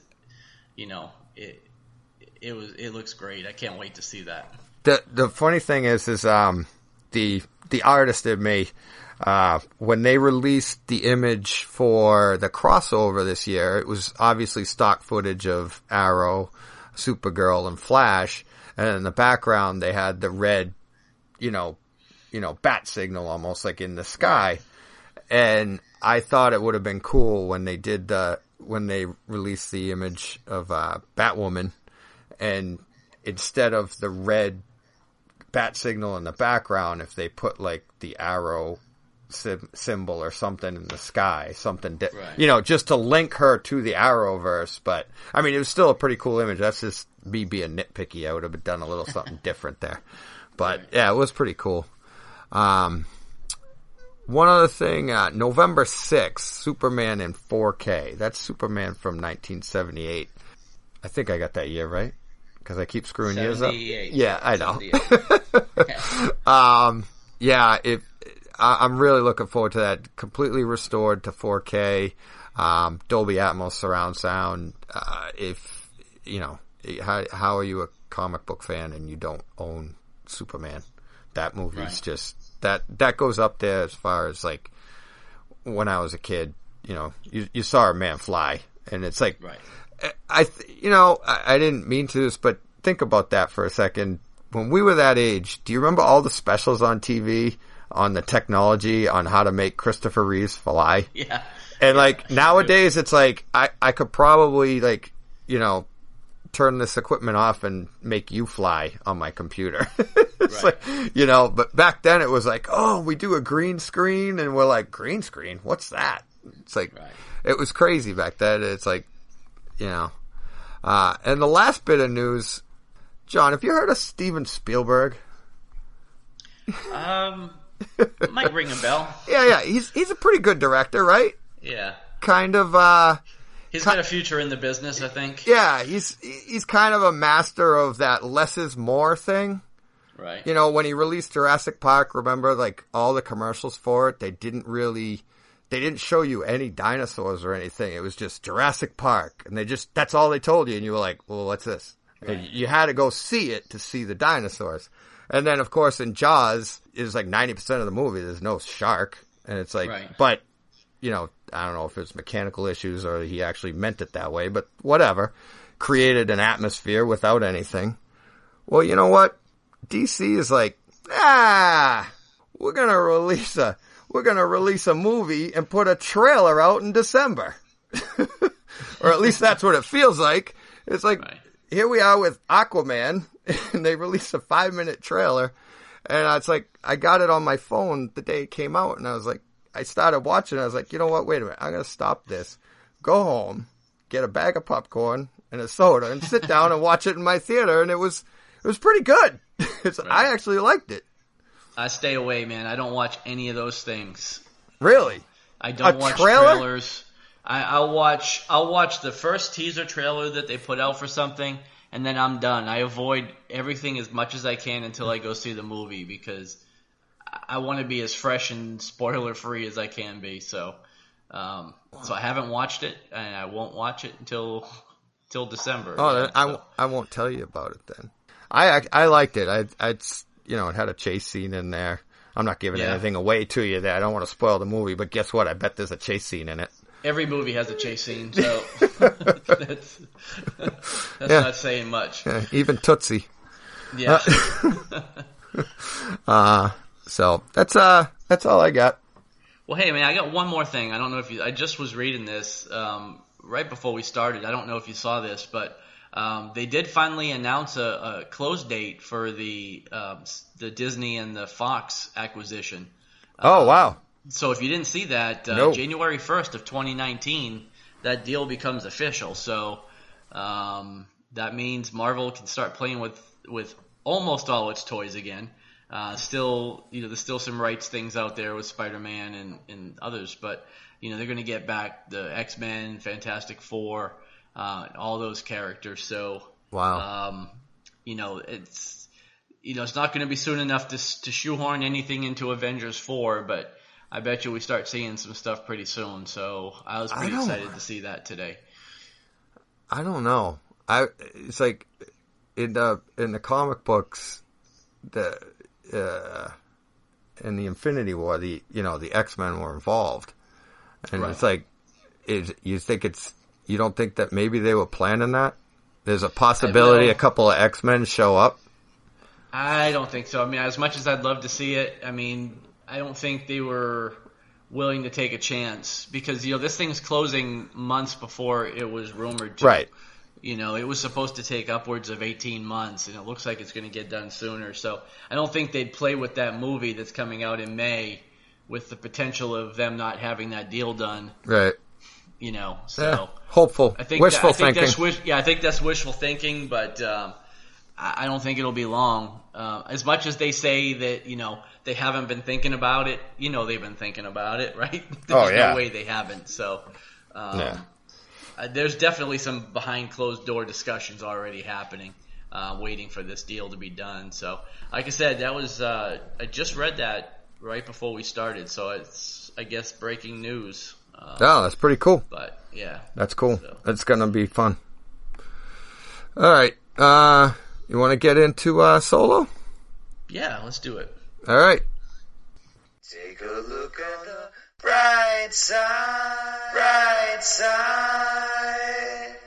it looks great. I can't wait to see that. The funny thing is the artist in me, when they released the image for the crossover this year, it was obviously stock footage of Arrow, Supergirl, and Flash. And in the background, they had the red, bat signal almost like in the sky. And I thought it would have been cool when they released the image of Batwoman, and instead of the red bat signal in the background, if they put like the arrow symbol or something in the sky, just to link her to the Arrowverse. But I mean, it was still a pretty cool image. That's just me being nitpicky. I would have done a little something different there. But yeah, it was pretty cool. One other thing, November 6th, Superman in 4K. That's Superman from 1978. I think I got that year right, because I keep screwing years up. Yeah, I know. I'm really looking forward to that. Completely restored to 4K, Dolby Atmos surround sound. How are you a comic book fan and you don't own Superman? That movie's just that goes up there as far as like when I was a kid. You saw a man fly, and it's like, I didn't mean to this, but think about that for a second. When we were that age, do you remember all the specials on TV on the technology on how to make Christopher Reeves fly? Yeah. And like nowadays, it's like I could probably turn this equipment off and make you fly on my computer. It's like, but back then it was like, oh, we do a green screen, and we're like, green screen? What's that? It's like, It was crazy back then. It's like, and the last bit of news, John, have you heard of Steven Spielberg? Might ring a bell. Yeah. He's a pretty good director, right? Yeah. Kind of, he's got a future in the business, I think. Yeah, he's kind of a master of that less is more thing. Right. When he released Jurassic Park, remember, like, all the commercials for it, they didn't show you any dinosaurs or anything. It was just Jurassic Park, and that's all they told you, and you were like, well, what's this? Right. And you had to go see it to see the dinosaurs. And then, of course, in Jaws, it was like 90% of the movie, there's no shark, and it's like, but, I don't know if it's mechanical issues or he actually meant it that way, but whatever. Created an atmosphere without anything. Well, you know what? DC is like, we're gonna release a movie and put a trailer out in December. Or at least that's what it feels like. It's like, Here we are with Aquaman, and they released a 5-minute trailer, and it's like, I got it on my phone the day it came out, and I was like, I started watching, I was like, you know what, wait a minute, I'm gonna stop this, go home, get a bag of popcorn and a soda, and sit down and watch it in my theater, and it was pretty good. I actually liked it. I stay away, man. I don't watch any of those things. Really? I don't watch trailers. I'll watch the first teaser trailer that they put out for something, and then I'm done. I avoid everything as much as I can until I go see the movie, because I want to be as fresh and spoiler free as I can be. So I haven't watched it, and I won't watch it until December. Oh, I won't tell you about it then. I liked it. It had a chase scene in there. I'm not giving anything away to you there. I don't want to spoil the movie, but guess what? I bet there's a chase scene in it. Every movie has a chase scene, so that's not saying much. Yeah, even Tootsie. Yeah. So that's all I got. Well, hey man, I got one more thing. I don't know if I just was reading this right before we started. I don't know if you saw this, but they did finally announce a close date for the Disney and the Fox acquisition. Oh wow! So if you didn't see that, January 1st of 2019, that deal becomes official. So that means Marvel can start playing with almost all its toys again. Still, there's still some rights things out there with Spider-Man and others, but they're going to get back the X-Men, Fantastic Four, all those characters. So wow, it's not going to be soon enough to shoehorn anything into Avengers 4, but I bet you we start seeing some stuff pretty soon. So I was pretty excited to see that today. I don't know. It's like in the comic books, in the Infinity War, the X-Men were involved, and it's like, you don't think that maybe they were planning that? There's a possibility a couple of X-Men show up I don't think so. I mean, as much as I'd love to see it, I mean, I don't think they were willing to take a chance because, this thing's closing months before it was rumored to. Right. It was supposed to take upwards of 18 months, and it looks like it's going to get done sooner. So I don't think they'd play with that movie that's coming out in May with the potential of them not having that deal done. Right. So hopeful. I think wishful thinking. I think that's wishful thinking, but I don't think it'll be long. As much as they say that, they haven't been thinking about it, they've been thinking about it, right? There's no way they haven't. So there's definitely some behind closed door discussions already happening, waiting for this deal to be done. So like I said, that was I just read that right before we started, so it's, I guess, breaking news. That's pretty cool. But yeah, that's cool. So. That's gonna be fun. All right, you want to get into Solo? Yeah, let's do it. All right. Take a look at the bright side. Bright side.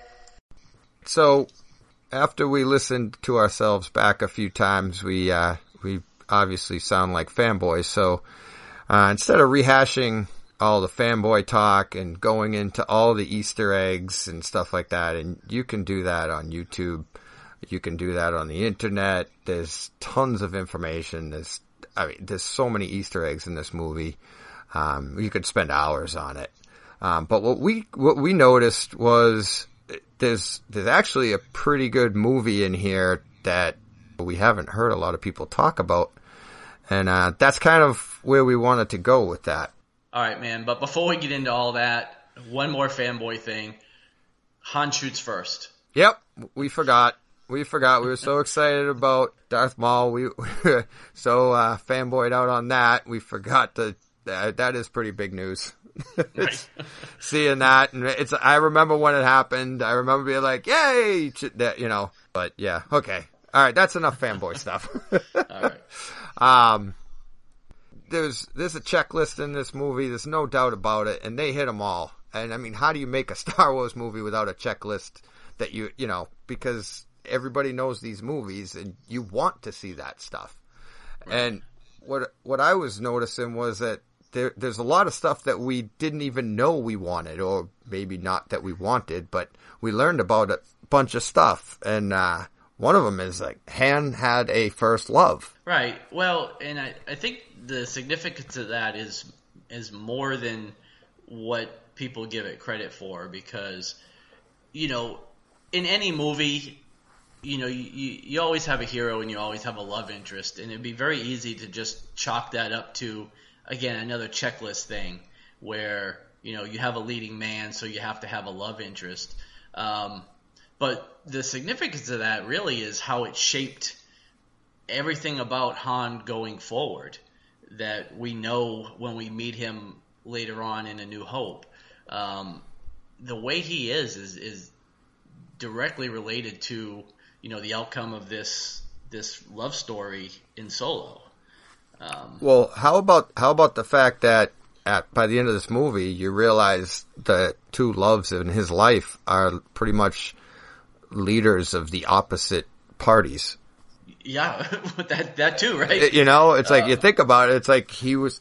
So, after we listened to ourselves back a few times, we obviously sound like fanboys. So, instead of rehashing all the fanboy talk and going into all the Easter eggs and stuff like that, and you can do that on YouTube. You can do that on the internet. There's tons of information. There's so many Easter eggs in this movie. You could spend hours on it. But what we noticed was there's actually a pretty good movie in here that we haven't heard a lot of people talk about. And that's kind of where we wanted to go with that. All right, man. But before we get into all that, one more fanboy thing. Han shoots first. Yep, we forgot. We were so excited about Darth Maul. We were so fanboyed out on that. We forgot that is pretty big news. Right. Seeing that, and I remember when it happened. I remember being like, "Yay!" But yeah, okay, all right. That's enough fanboy stuff. All right. There's a checklist in this movie. There's no doubt about it, and they hit them all. And I mean, how do you make a Star Wars movie without a checklist that because everybody knows these movies and you want to see that stuff. Right. And what I was noticing was that there's a lot of stuff that we didn't even know we wanted, or maybe not that we wanted, but we learned about a bunch of stuff. And one of them is like Han had a first love. Right. Well, and I think the significance of that is more than what people give it credit for, because, in any movie, you always have a hero and you always have a love interest, and it'd be very easy to just chalk that up to, again, another checklist thing where, you have a leading man, so you have to have a love interest. But the significance of that really is how it shaped everything about Han going forward that we know when we meet him later on in A New Hope. The way he is directly related to the outcome of this love story in Solo. Well, how about the fact that by the end of this movie, you realize the two loves in his life are pretty much leaders of the opposite parties. Yeah, that too, right? It's like you think about it. It's like he was,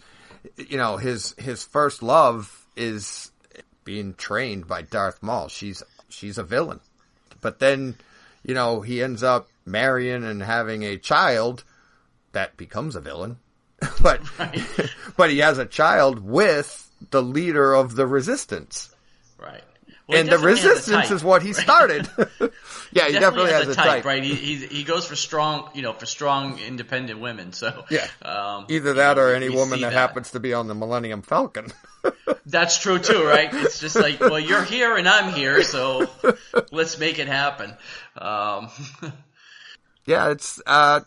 his first love is being trained by Darth Maul. She's a villain, but then, he ends up marrying and having a child that becomes a villain. But right. But he has a child with the leader of the Resistance. Right. Well, and the Resistance is what he started. Yeah, he definitely has a type. Right. He goes for strong, for strong independent women. So yeah, either that or any woman that happens to be on the Millennium Falcon. That's true too, right? It's just like, well, you're here and I'm here, so let's make it happen. Yeah, it's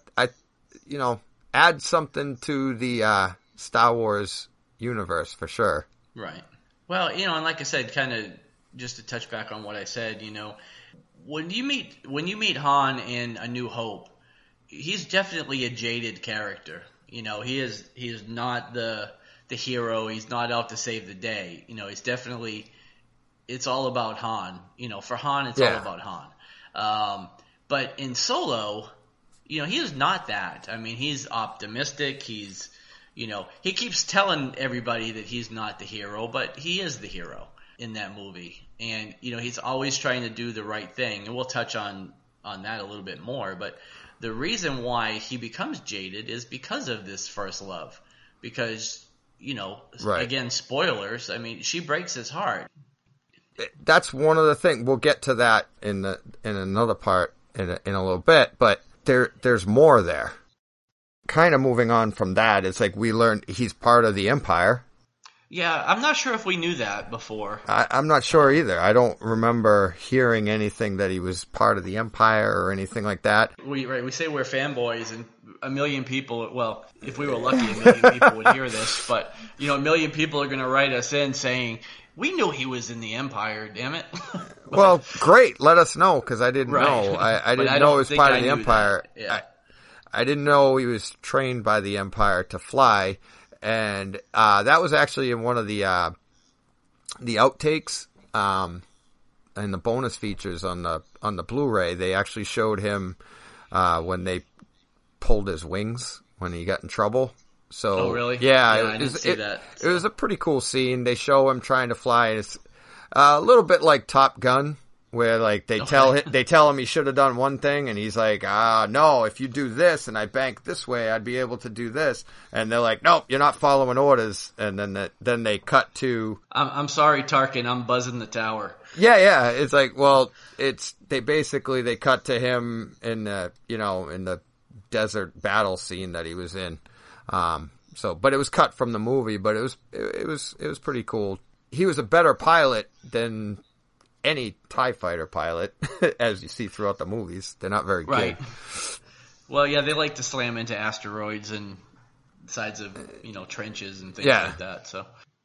add something to the Star Wars universe for sure. Right. Well, and like I said, kind of just to touch back on what I said, when you meet Han in A New Hope, he's definitely a jaded character. He is not the hero. He's not out to save the day. It's all about Han. For Han, it's all about Han. But in Solo, he is not that. I mean, he's optimistic. He's, he keeps telling everybody that he's not the hero, but he is the hero in that movie. And, he's always trying to do the right thing. And we'll touch on that a little bit more. But the reason why he becomes jaded is because of this first love. Because, Right. Again, spoilers. I mean, she breaks his heart. That's one of the things. We'll get to that in another part in a little bit. But there's more there. Kind of moving on from that, it's like we learned he's part of the Empire. Yeah, I'm not sure if we knew that before. I'm not sure either. I don't remember hearing anything that he was part of the Empire or anything like that. We say we're fanboys, and a million people, well, if we were lucky, a million people would hear this, but, a million people are going to write us in saying, we knew he was in the Empire, damn it. Well, great. Let us know, because I didn't Right. know. I But didn't know he was part of the knew Empire. that. Yeah. I didn't know he was trained by the Empire to fly. And that was actually in one of the outtakes and the bonus features on the Blu-ray. They actually showed him when they pulled his wings when he got in trouble. So, oh, really? Yeah, I didn't see that. It was a pretty cool scene. They show him trying to fly. And it's a little bit like Top Gun, where like they tell him he should have done one thing, and he's like, no, if you do this and I bank this way, I'd be able to do this. And they're like, nope, you're not following orders. And then they cut to, I'm sorry, Tarkin, I'm buzzing the tower. yeah. It's like, well, they cut to him in the desert battle scene that he was in. But it was cut from the movie, but it was pretty cool. He was a better pilot than any TIE fighter pilot, as you see throughout the movies. They're not very Right. good. Well, yeah, they like to slam into asteroids and sides of, trenches and things Yeah. like that. So,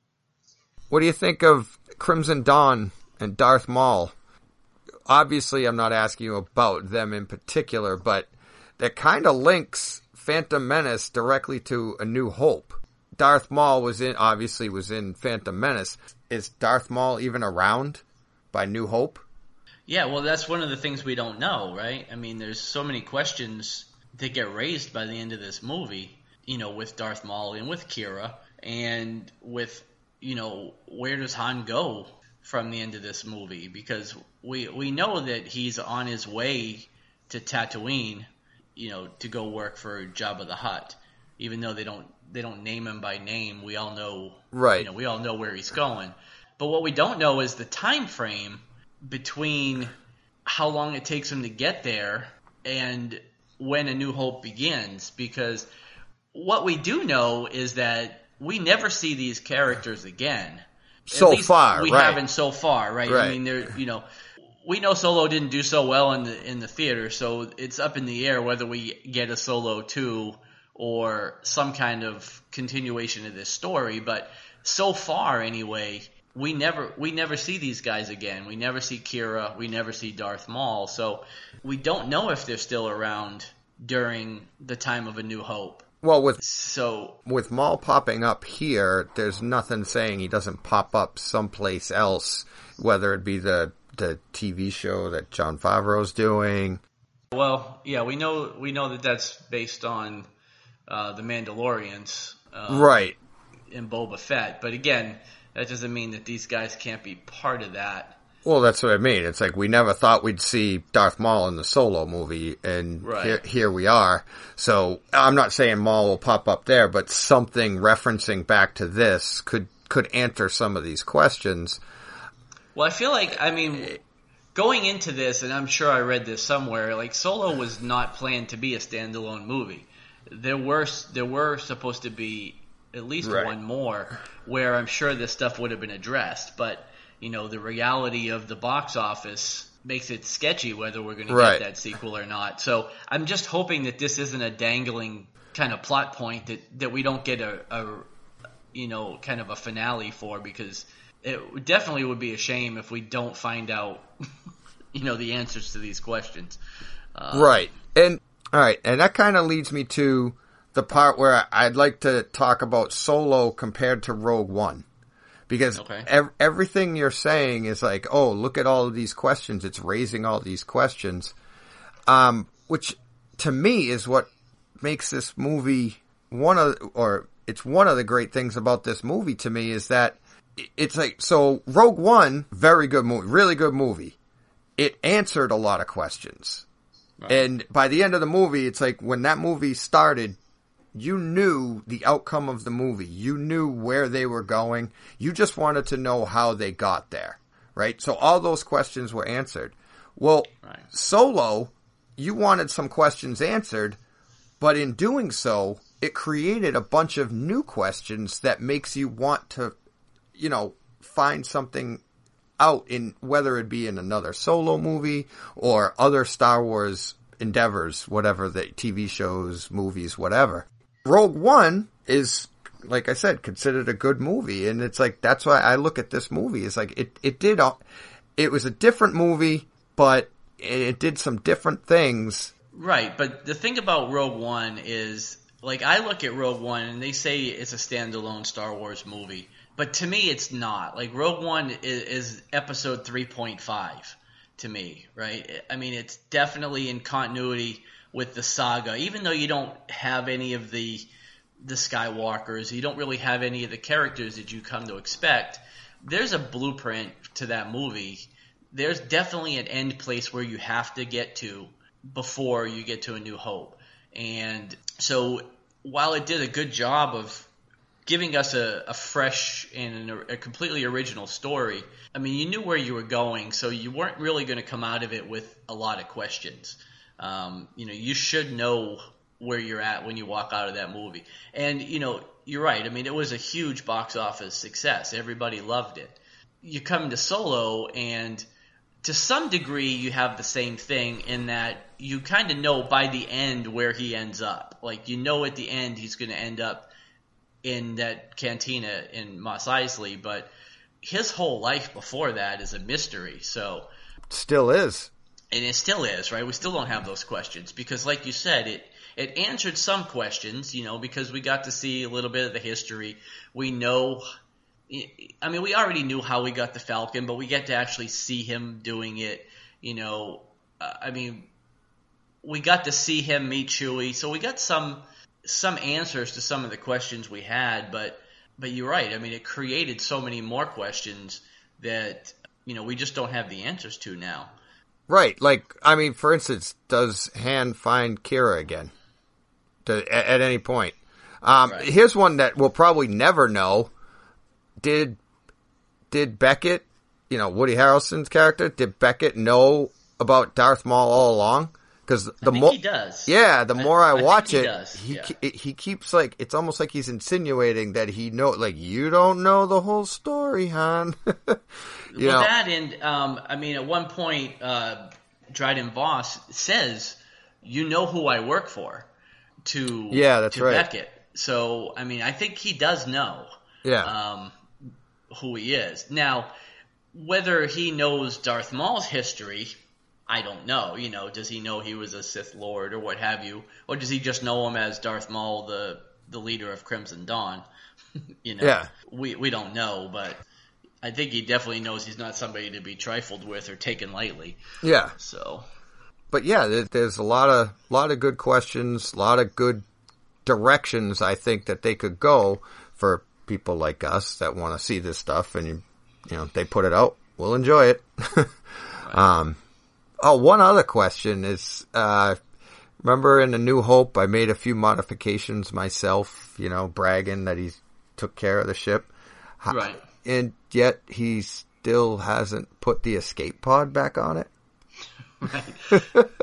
What do you think of Crimson Dawn and Darth Maul? Obviously, I'm not asking you about them in particular, but that kind of links Phantom Menace directly to A New Hope. Darth Maul was in Phantom Menace. Is Darth Maul even around by New Hope? yeah, well, that's one of the things we don't know, right? I mean, there's so many questions that get raised by the end of this movie, with Darth Maul and with Kira, and with, where does Han go from the end of this movie? Because we know that he's on his way to Tatooine, to go work for Jabba the Hutt. Even though they don't name him by name, we all know, Right. We all know where he's going. But what we don't know is the time frame between how long it takes him to get there and when A New Hope begins. Because what we do know is that we never see these characters again. So At least far, we right. haven't so far, right? Right. I mean, we know Solo didn't do so well in the theater, so it's up in the air whether we get a Solo 2 or some kind of continuation of this story. But so far, anyway, we never see these guys again. We never see Kira. We never see Darth Maul. So we don't know if they're still around during the time of A New Hope. Well, with Maul popping up here, there's nothing saying he doesn't pop up someplace else, whether it be the TV show that Jon Favreau's doing. Well, yeah, we know that that's based on the Mandalorians, Right. and Boba Fett. But again, that doesn't mean that these guys can't be part of that. Well, that's what I mean. It's like we never thought we'd see Darth Maul in the Solo movie, and Right. here we are. So I'm not saying Maul will pop up there, but something referencing back to this could answer some of these questions. Well, I feel like, going into this, and I'm sure I read this somewhere, like Solo was not planned to be a standalone movie. There were supposed to be at least Right. one more where I'm sure this stuff would have been addressed, but the reality of the box office makes it sketchy whether we're going to Right. get that sequel or not. So I'm just hoping that this isn't a dangling kind of plot point that we don't get a kind of a finale for, because it definitely would be a shame if we don't find out the answers to these questions. Right. And all right, and that kind of leads me to the part where I'd like to talk about Solo compared to Rogue One. Because Okay. everything you're saying is like, oh, look at all of these questions. It's raising all these questions. Which to me, is what makes this movie it's one of the great things about this movie to me, is that it's like, so Rogue One, very good movie, really good movie. It answered a lot of questions. Right. And by the end of the movie, it's like when that movie started, you knew the outcome of the movie. You knew where they were going. You just wanted to know how they got there, right? So all those questions were answered. Well, right. Solo, you wanted some questions answered, but in doing so, it created a bunch of new questions that makes you want to, find something out, in whether it be in another Solo movie or other Star Wars endeavors, whatever, the TV shows, movies, whatever. Rogue One is, like I said, considered a good movie, and it's like, that's why I look at this movie. It's like, it was a different movie, but it did some different things. Right, but the thing about Rogue One is, like, I look at Rogue One and they say it's a standalone Star Wars movie, but to me it's not. Like, Rogue One is episode 3.5 to me, right? I mean, it's definitely in continuity with the saga, even though you don't have any of the Skywalkers, you don't really have any of the characters that you come to expect. There's a blueprint to that movie. There's definitely an end place where you have to get to before you get to A New Hope. And so while it did a good job of giving us a fresh and a completely original story, I mean, you knew where you were going, so you weren't really going to come out of it with a lot of questions. You should know where you're at when you walk out of that movie. And, you're right. I mean, it was a huge box office success. Everybody loved it. You come to Solo, and to some degree you have the same thing in that you kind of know by the end where he ends up. Like, at the end he's going to end up in that cantina in Mos Eisley, but his whole life before that is a mystery. So still is. And it still is, right? We still don't have those questions because, like you said, it answered some questions, because we got to see a little bit of the history. We know, I mean, we already knew how we got the Falcon, but we get to actually see him doing it. I mean, we got to see him meet Chewie, so we got some answers to some of the questions we had. But you're right. I mean, it created so many more questions that we just don't have the answers to now. Right. Like, I mean, for instance, does Han find Kira again at any point? Right. Here's one that we'll probably never know. Did Beckett, Woody Harrelson's character, did Beckett know about Darth Maul all along? Because he does. Yeah, the more I watch he it, does. He keeps, like, it's almost like he's insinuating that he like, you don't know the whole story, Han. That and I mean, at one point, Dryden Voss says, "You know who I work for," to that's right. Beckett. So I mean, I think he does know. Yeah. Who he is. Now, whether he knows Darth Maul's history, I don't know. Does he know he was a Sith Lord or what have you? Or does he just know him as Darth Maul, the leader of Crimson Dawn? Yeah. We don't know, but I think he definitely knows he's not somebody to be trifled with or taken lightly. Yeah. So. But yeah, there's a lot of good questions, a lot of good directions I think that they could go for people like us that want to see this stuff, and they put it out, we'll enjoy it. Right. One other question is, remember in A New Hope, I made a few modifications myself, bragging that he took care of the ship. Right. And yet he still hasn't put the escape pod back on it. Right.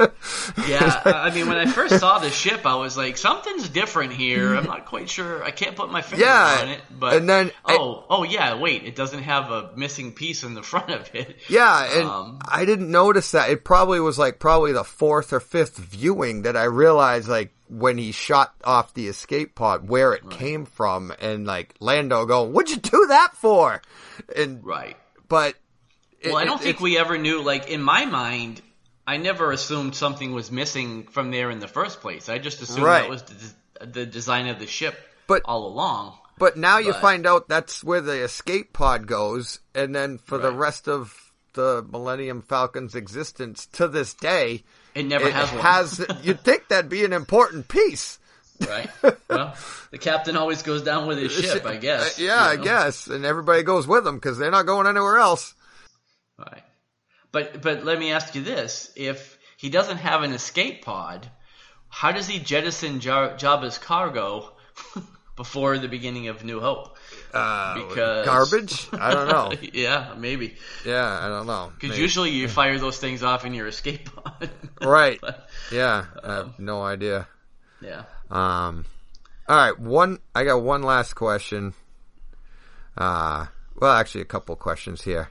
Yeah, I mean, when I first saw the ship, I was like, something's different here. I'm not quite sure. I can't put my finger on it. But and then, wait, it doesn't have a missing piece in the front of it. Yeah, and I didn't notice that. It probably was probably the fourth or fifth viewing that I realized, like, when he shot off the escape pod, where it came from, and, like, Lando going, "What'd you do that for?" And right. But I don't think we ever knew, like, in my mind, I never assumed something was missing from there in the first place. I just assumed that was the design of the ship all along. But now you find out that's where the escape pod goes, and then for the rest of the Millennium Falcon's existence to this day, It never it has one. You'd think that'd be an important piece. Right. Well, the captain always goes down with his ship, I guess. I guess. And everybody goes with him because they're not going anywhere else. Right. But let me ask you this. If he doesn't have an escape pod, how does he jettison Jabba's cargo before the beginning of New Hope? Because garbage? I don't know. Yeah, maybe. Yeah, I don't know. Because usually you fire those things off in your escape pod. Right. But, yeah, I have no idea. yeah. All right, I got one last question. Well, actually a couple questions here.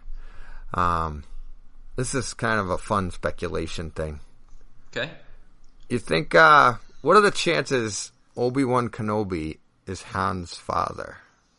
This is kind of a fun speculation thing. Okay. You think, what are the chances Obi-Wan Kenobi is Han's father?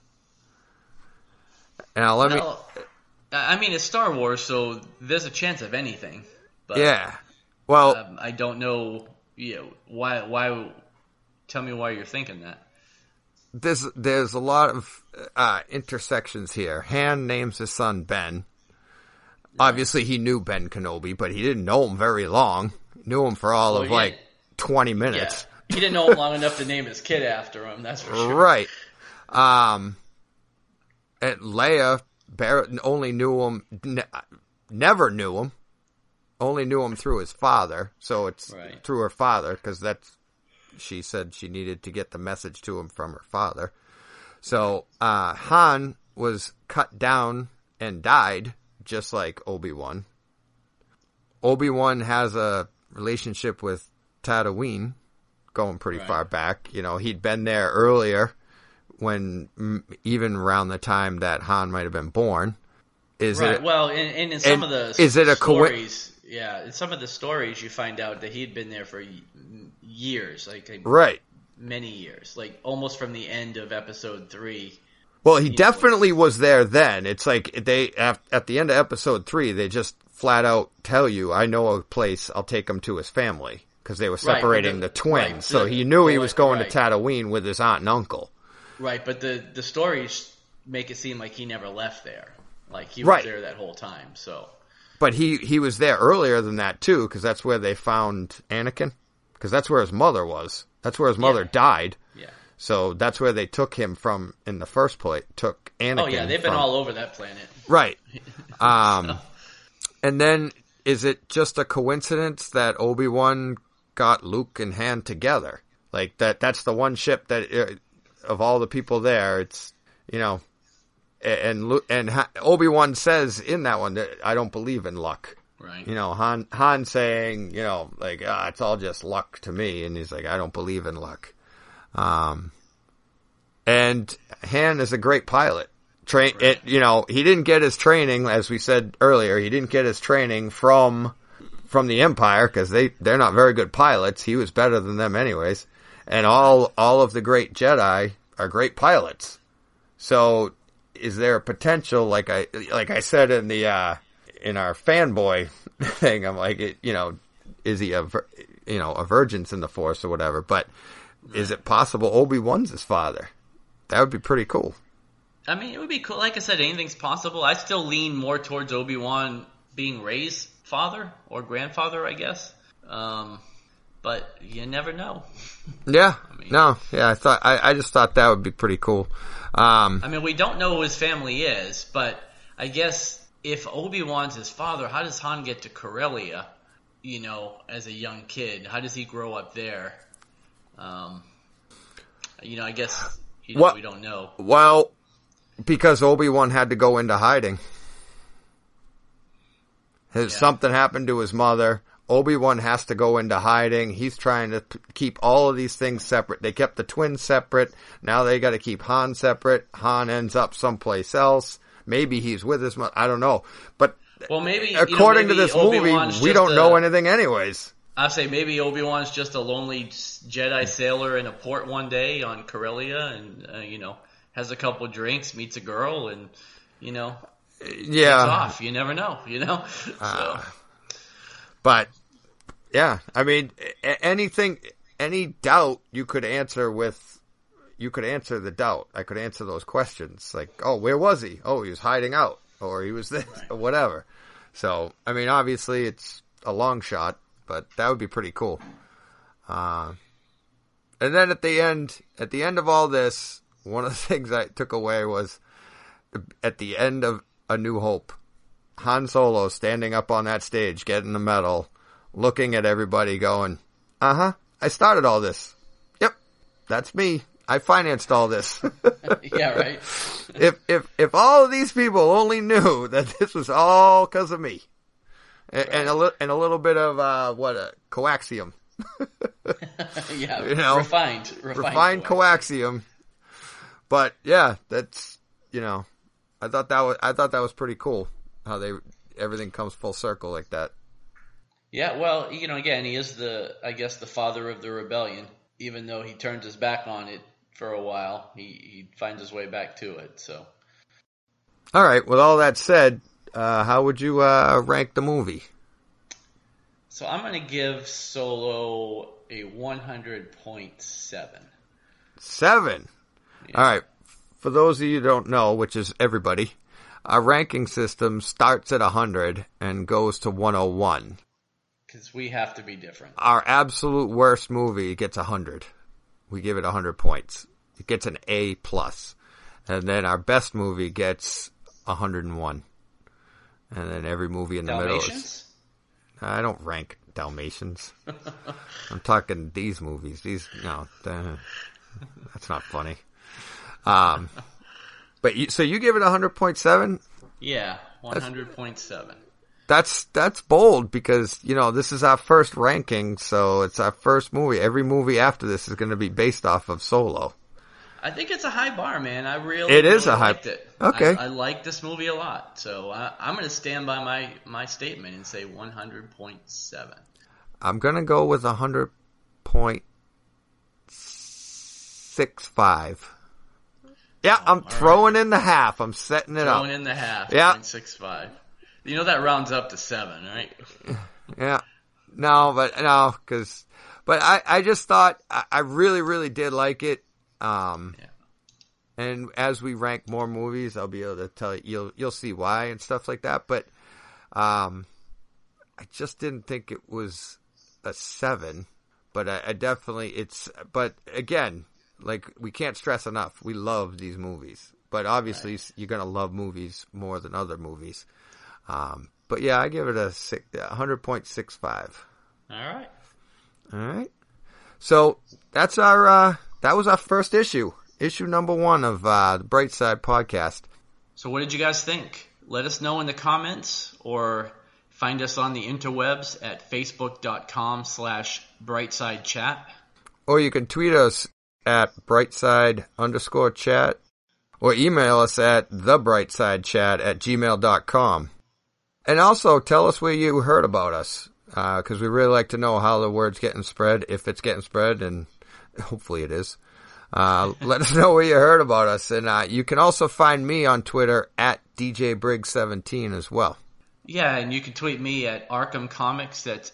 Now, I mean, it's Star Wars, so there's a chance of anything. But, yeah. Well, I don't know. Why? Tell me why you're thinking that. there's a lot of intersections here. Han names his son Ben. Obviously, he knew Ben Kenobi, but he didn't know him very long. He knew him for all of 20 minutes. Yeah. He didn't know him long enough to name his kid after him. That's for sure. Right. And Leia only knew him, never knew him. Only knew him through his father. So it's through her father, because she said she needed to get the message to him from her father. So Han was cut down and died, just like Obi-Wan. Obi-Wan has a relationship with Tatooine going pretty far back. You know, he'd been there earlier, when even around the time that Han might have been born. In some of the stories, in some of the stories you find out that he'd been there for years, many years, like almost from the end of Episode 3. Well, he definitely was there then. It's like at the end of Episode 3, they just flat out tell you, I know a place, I'll take him to his family, because they were separating the twins. So he knew he was going to Tatooine with his aunt and uncle. Right, but the stories make it seem like he never left there. Like he was there that whole time. So, but he was there earlier than that too, because that's where they found Anakin. Because that's where his mother was. That's where his mother died. Yeah. So that's where they took him from in the first place. Took Anakin. Oh yeah, they've been all over that planet. Right. And then is it just a coincidence that Obi-Wan got Luke and Han together? Like that's the one ship that of all the people there, it's, you know, and Obi-Wan says in that one that I don't believe in luck. Right. You know, Han saying, you know, like, it's all just luck to me, and he's like, I don't believe in luck. And Han is a great pilot. You know, he didn't get his training, as we said earlier. He didn't get his training from the Empire, because they're not very good pilots. He was better than them anyways. And all of the great Jedi are great pilots. So is there a potential, like I said in the in our fanboy thing, I'm like, you know, is he a virgin's in the Force or whatever? But is it possible Obi-Wan's his father? That would be pretty cool. I mean, it would be cool. Like I said, anything's possible. I still lean more towards Obi-Wan being Rey's father or grandfather, I guess. But you never know. Yeah. I just thought that would be pretty cool. I mean, we don't know who his family is, but I guess if Obi-Wan's his father, how does Han get to Corellia, you know, as a young kid? How does he grow up there? You know, I guess we don't know. Well, because Obi-Wan had to go into hiding. Something happened to his mother. Obi-Wan has to go into hiding. He's trying to keep all of these things separate. They kept the twins separate. Now they got to keep Han separate. Han ends up someplace else. Maybe he's with his mother. I don't know. But maybe according to this movie, we don't know anything anyways. I say maybe Obi-Wan's just a lonely Jedi sailor in a port one day on Corellia, and you know, has a couple drinks, meets a girl, and you know, gets off. You never know. You know. But yeah, I mean, any doubt you could answer the doubt. I could answer those questions. Like, oh, where was he? Oh, he was hiding out, or he was this, or whatever. So, I mean, obviously it's a long shot. but that would be pretty cool. And then at the end of all this, one of the things I took away was at the end of A New Hope, Han Solo standing up on that stage, getting the medal, looking at everybody going, I started all this. Yep, that's me. I financed all this. Yeah, right. If all of these people only knew that this was all because of me, and a little bit of coaxium. Yeah, refined coaxium. But yeah, that's I thought that was pretty cool how everything comes full circle like that. Yeah, well, again, he is the father of the rebellion. Even though he turned his back on it for a while, he finds his way back to it. So, all right. With all that said, how would you rank the movie? So I'm going to give Solo a 100.7. 7. Yeah. All right. For those of you who don't know, which is everybody, our ranking system starts at 100 and goes to 101. Because we have to be different. Our absolute worst movie gets 100. We give it 100 points. It gets an A+. And then our best movie gets 101. And then every movie in the middle is... I don't rank Dalmatians. I'm talking these movies. That's not funny. But so you give it 100.7? Yeah, 100.7. That's bold because, this is our first ranking, so it's our first movie. Every movie after this is going to be based off of Solo. I think it's a high bar, man. I really liked it. Okay. I like this movie a lot, so I'm going to stand by my statement and say 100.7. I'm going to go with 100.65. Yeah, I'm throwing in the half. I'm setting it up. Throwing in the half. Yeah. 0.65. That rounds up to 7, right? Yeah. But I just thought I really, really did like it. And as we rank more movies, I'll be able to tell you, you'll see why and stuff like that. But, I just didn't think it was a 7, but I definitely, but again, like we can't stress enough. We love these movies, but obviously you're going to love movies more than other movies. But yeah, I give it a 100.65. All right. So that's that was our first issue number 1 of the Brightside podcast. So what did you guys think? Let us know in the comments or find us on the interwebs at facebook.com/brightsidechat. Or you can tweet us at brightside_chat or email us at thebrightsidechat@gmail.com. And also tell us where you heard about us, because we really like to know how the word's getting spread, if it's getting spread, and hopefully it is. Let us know where you heard about us. And you can also find me on Twitter at DJBriggs17 as well. Yeah, and you can tweet me at Arkham Comics. That's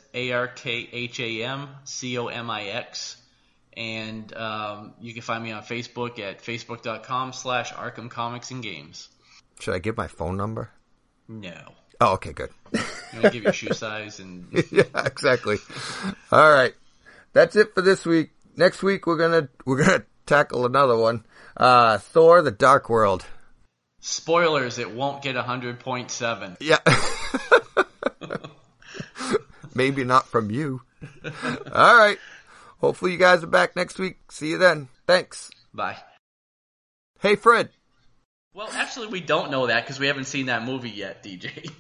ARKHAMCOMIX. And you can find me on Facebook at facebook.com/Arkham Comics and Games. Should I give my phone number? No. Oh, okay, good. You want to give your shoe size and... Yeah, exactly. All right. That's it for this week. Next week we're gonna tackle another one. Thor: The Dark World. Spoilers, it won't get 100.7. Yeah. Maybe not from you. All right. Hopefully you guys are back next week. See you then. Thanks. Bye. Hey, Fred. Well, actually, we don't know that because we haven't seen that movie yet, DJ.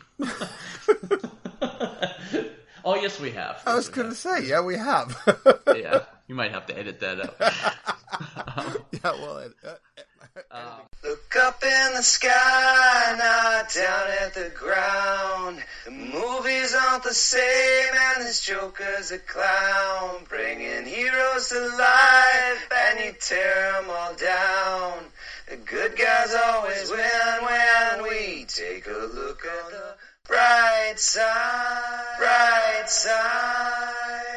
Oh, yes, we have. I was going to say, yeah, we have. Yeah, you might have to edit that out. Yeah, well, Look up in the sky, not down at the ground. The movies aren't the same, and this Joker's a clown, bringing heroes to life, and you tear them all down. The good guys always win when we take a look at the bright side, bright side.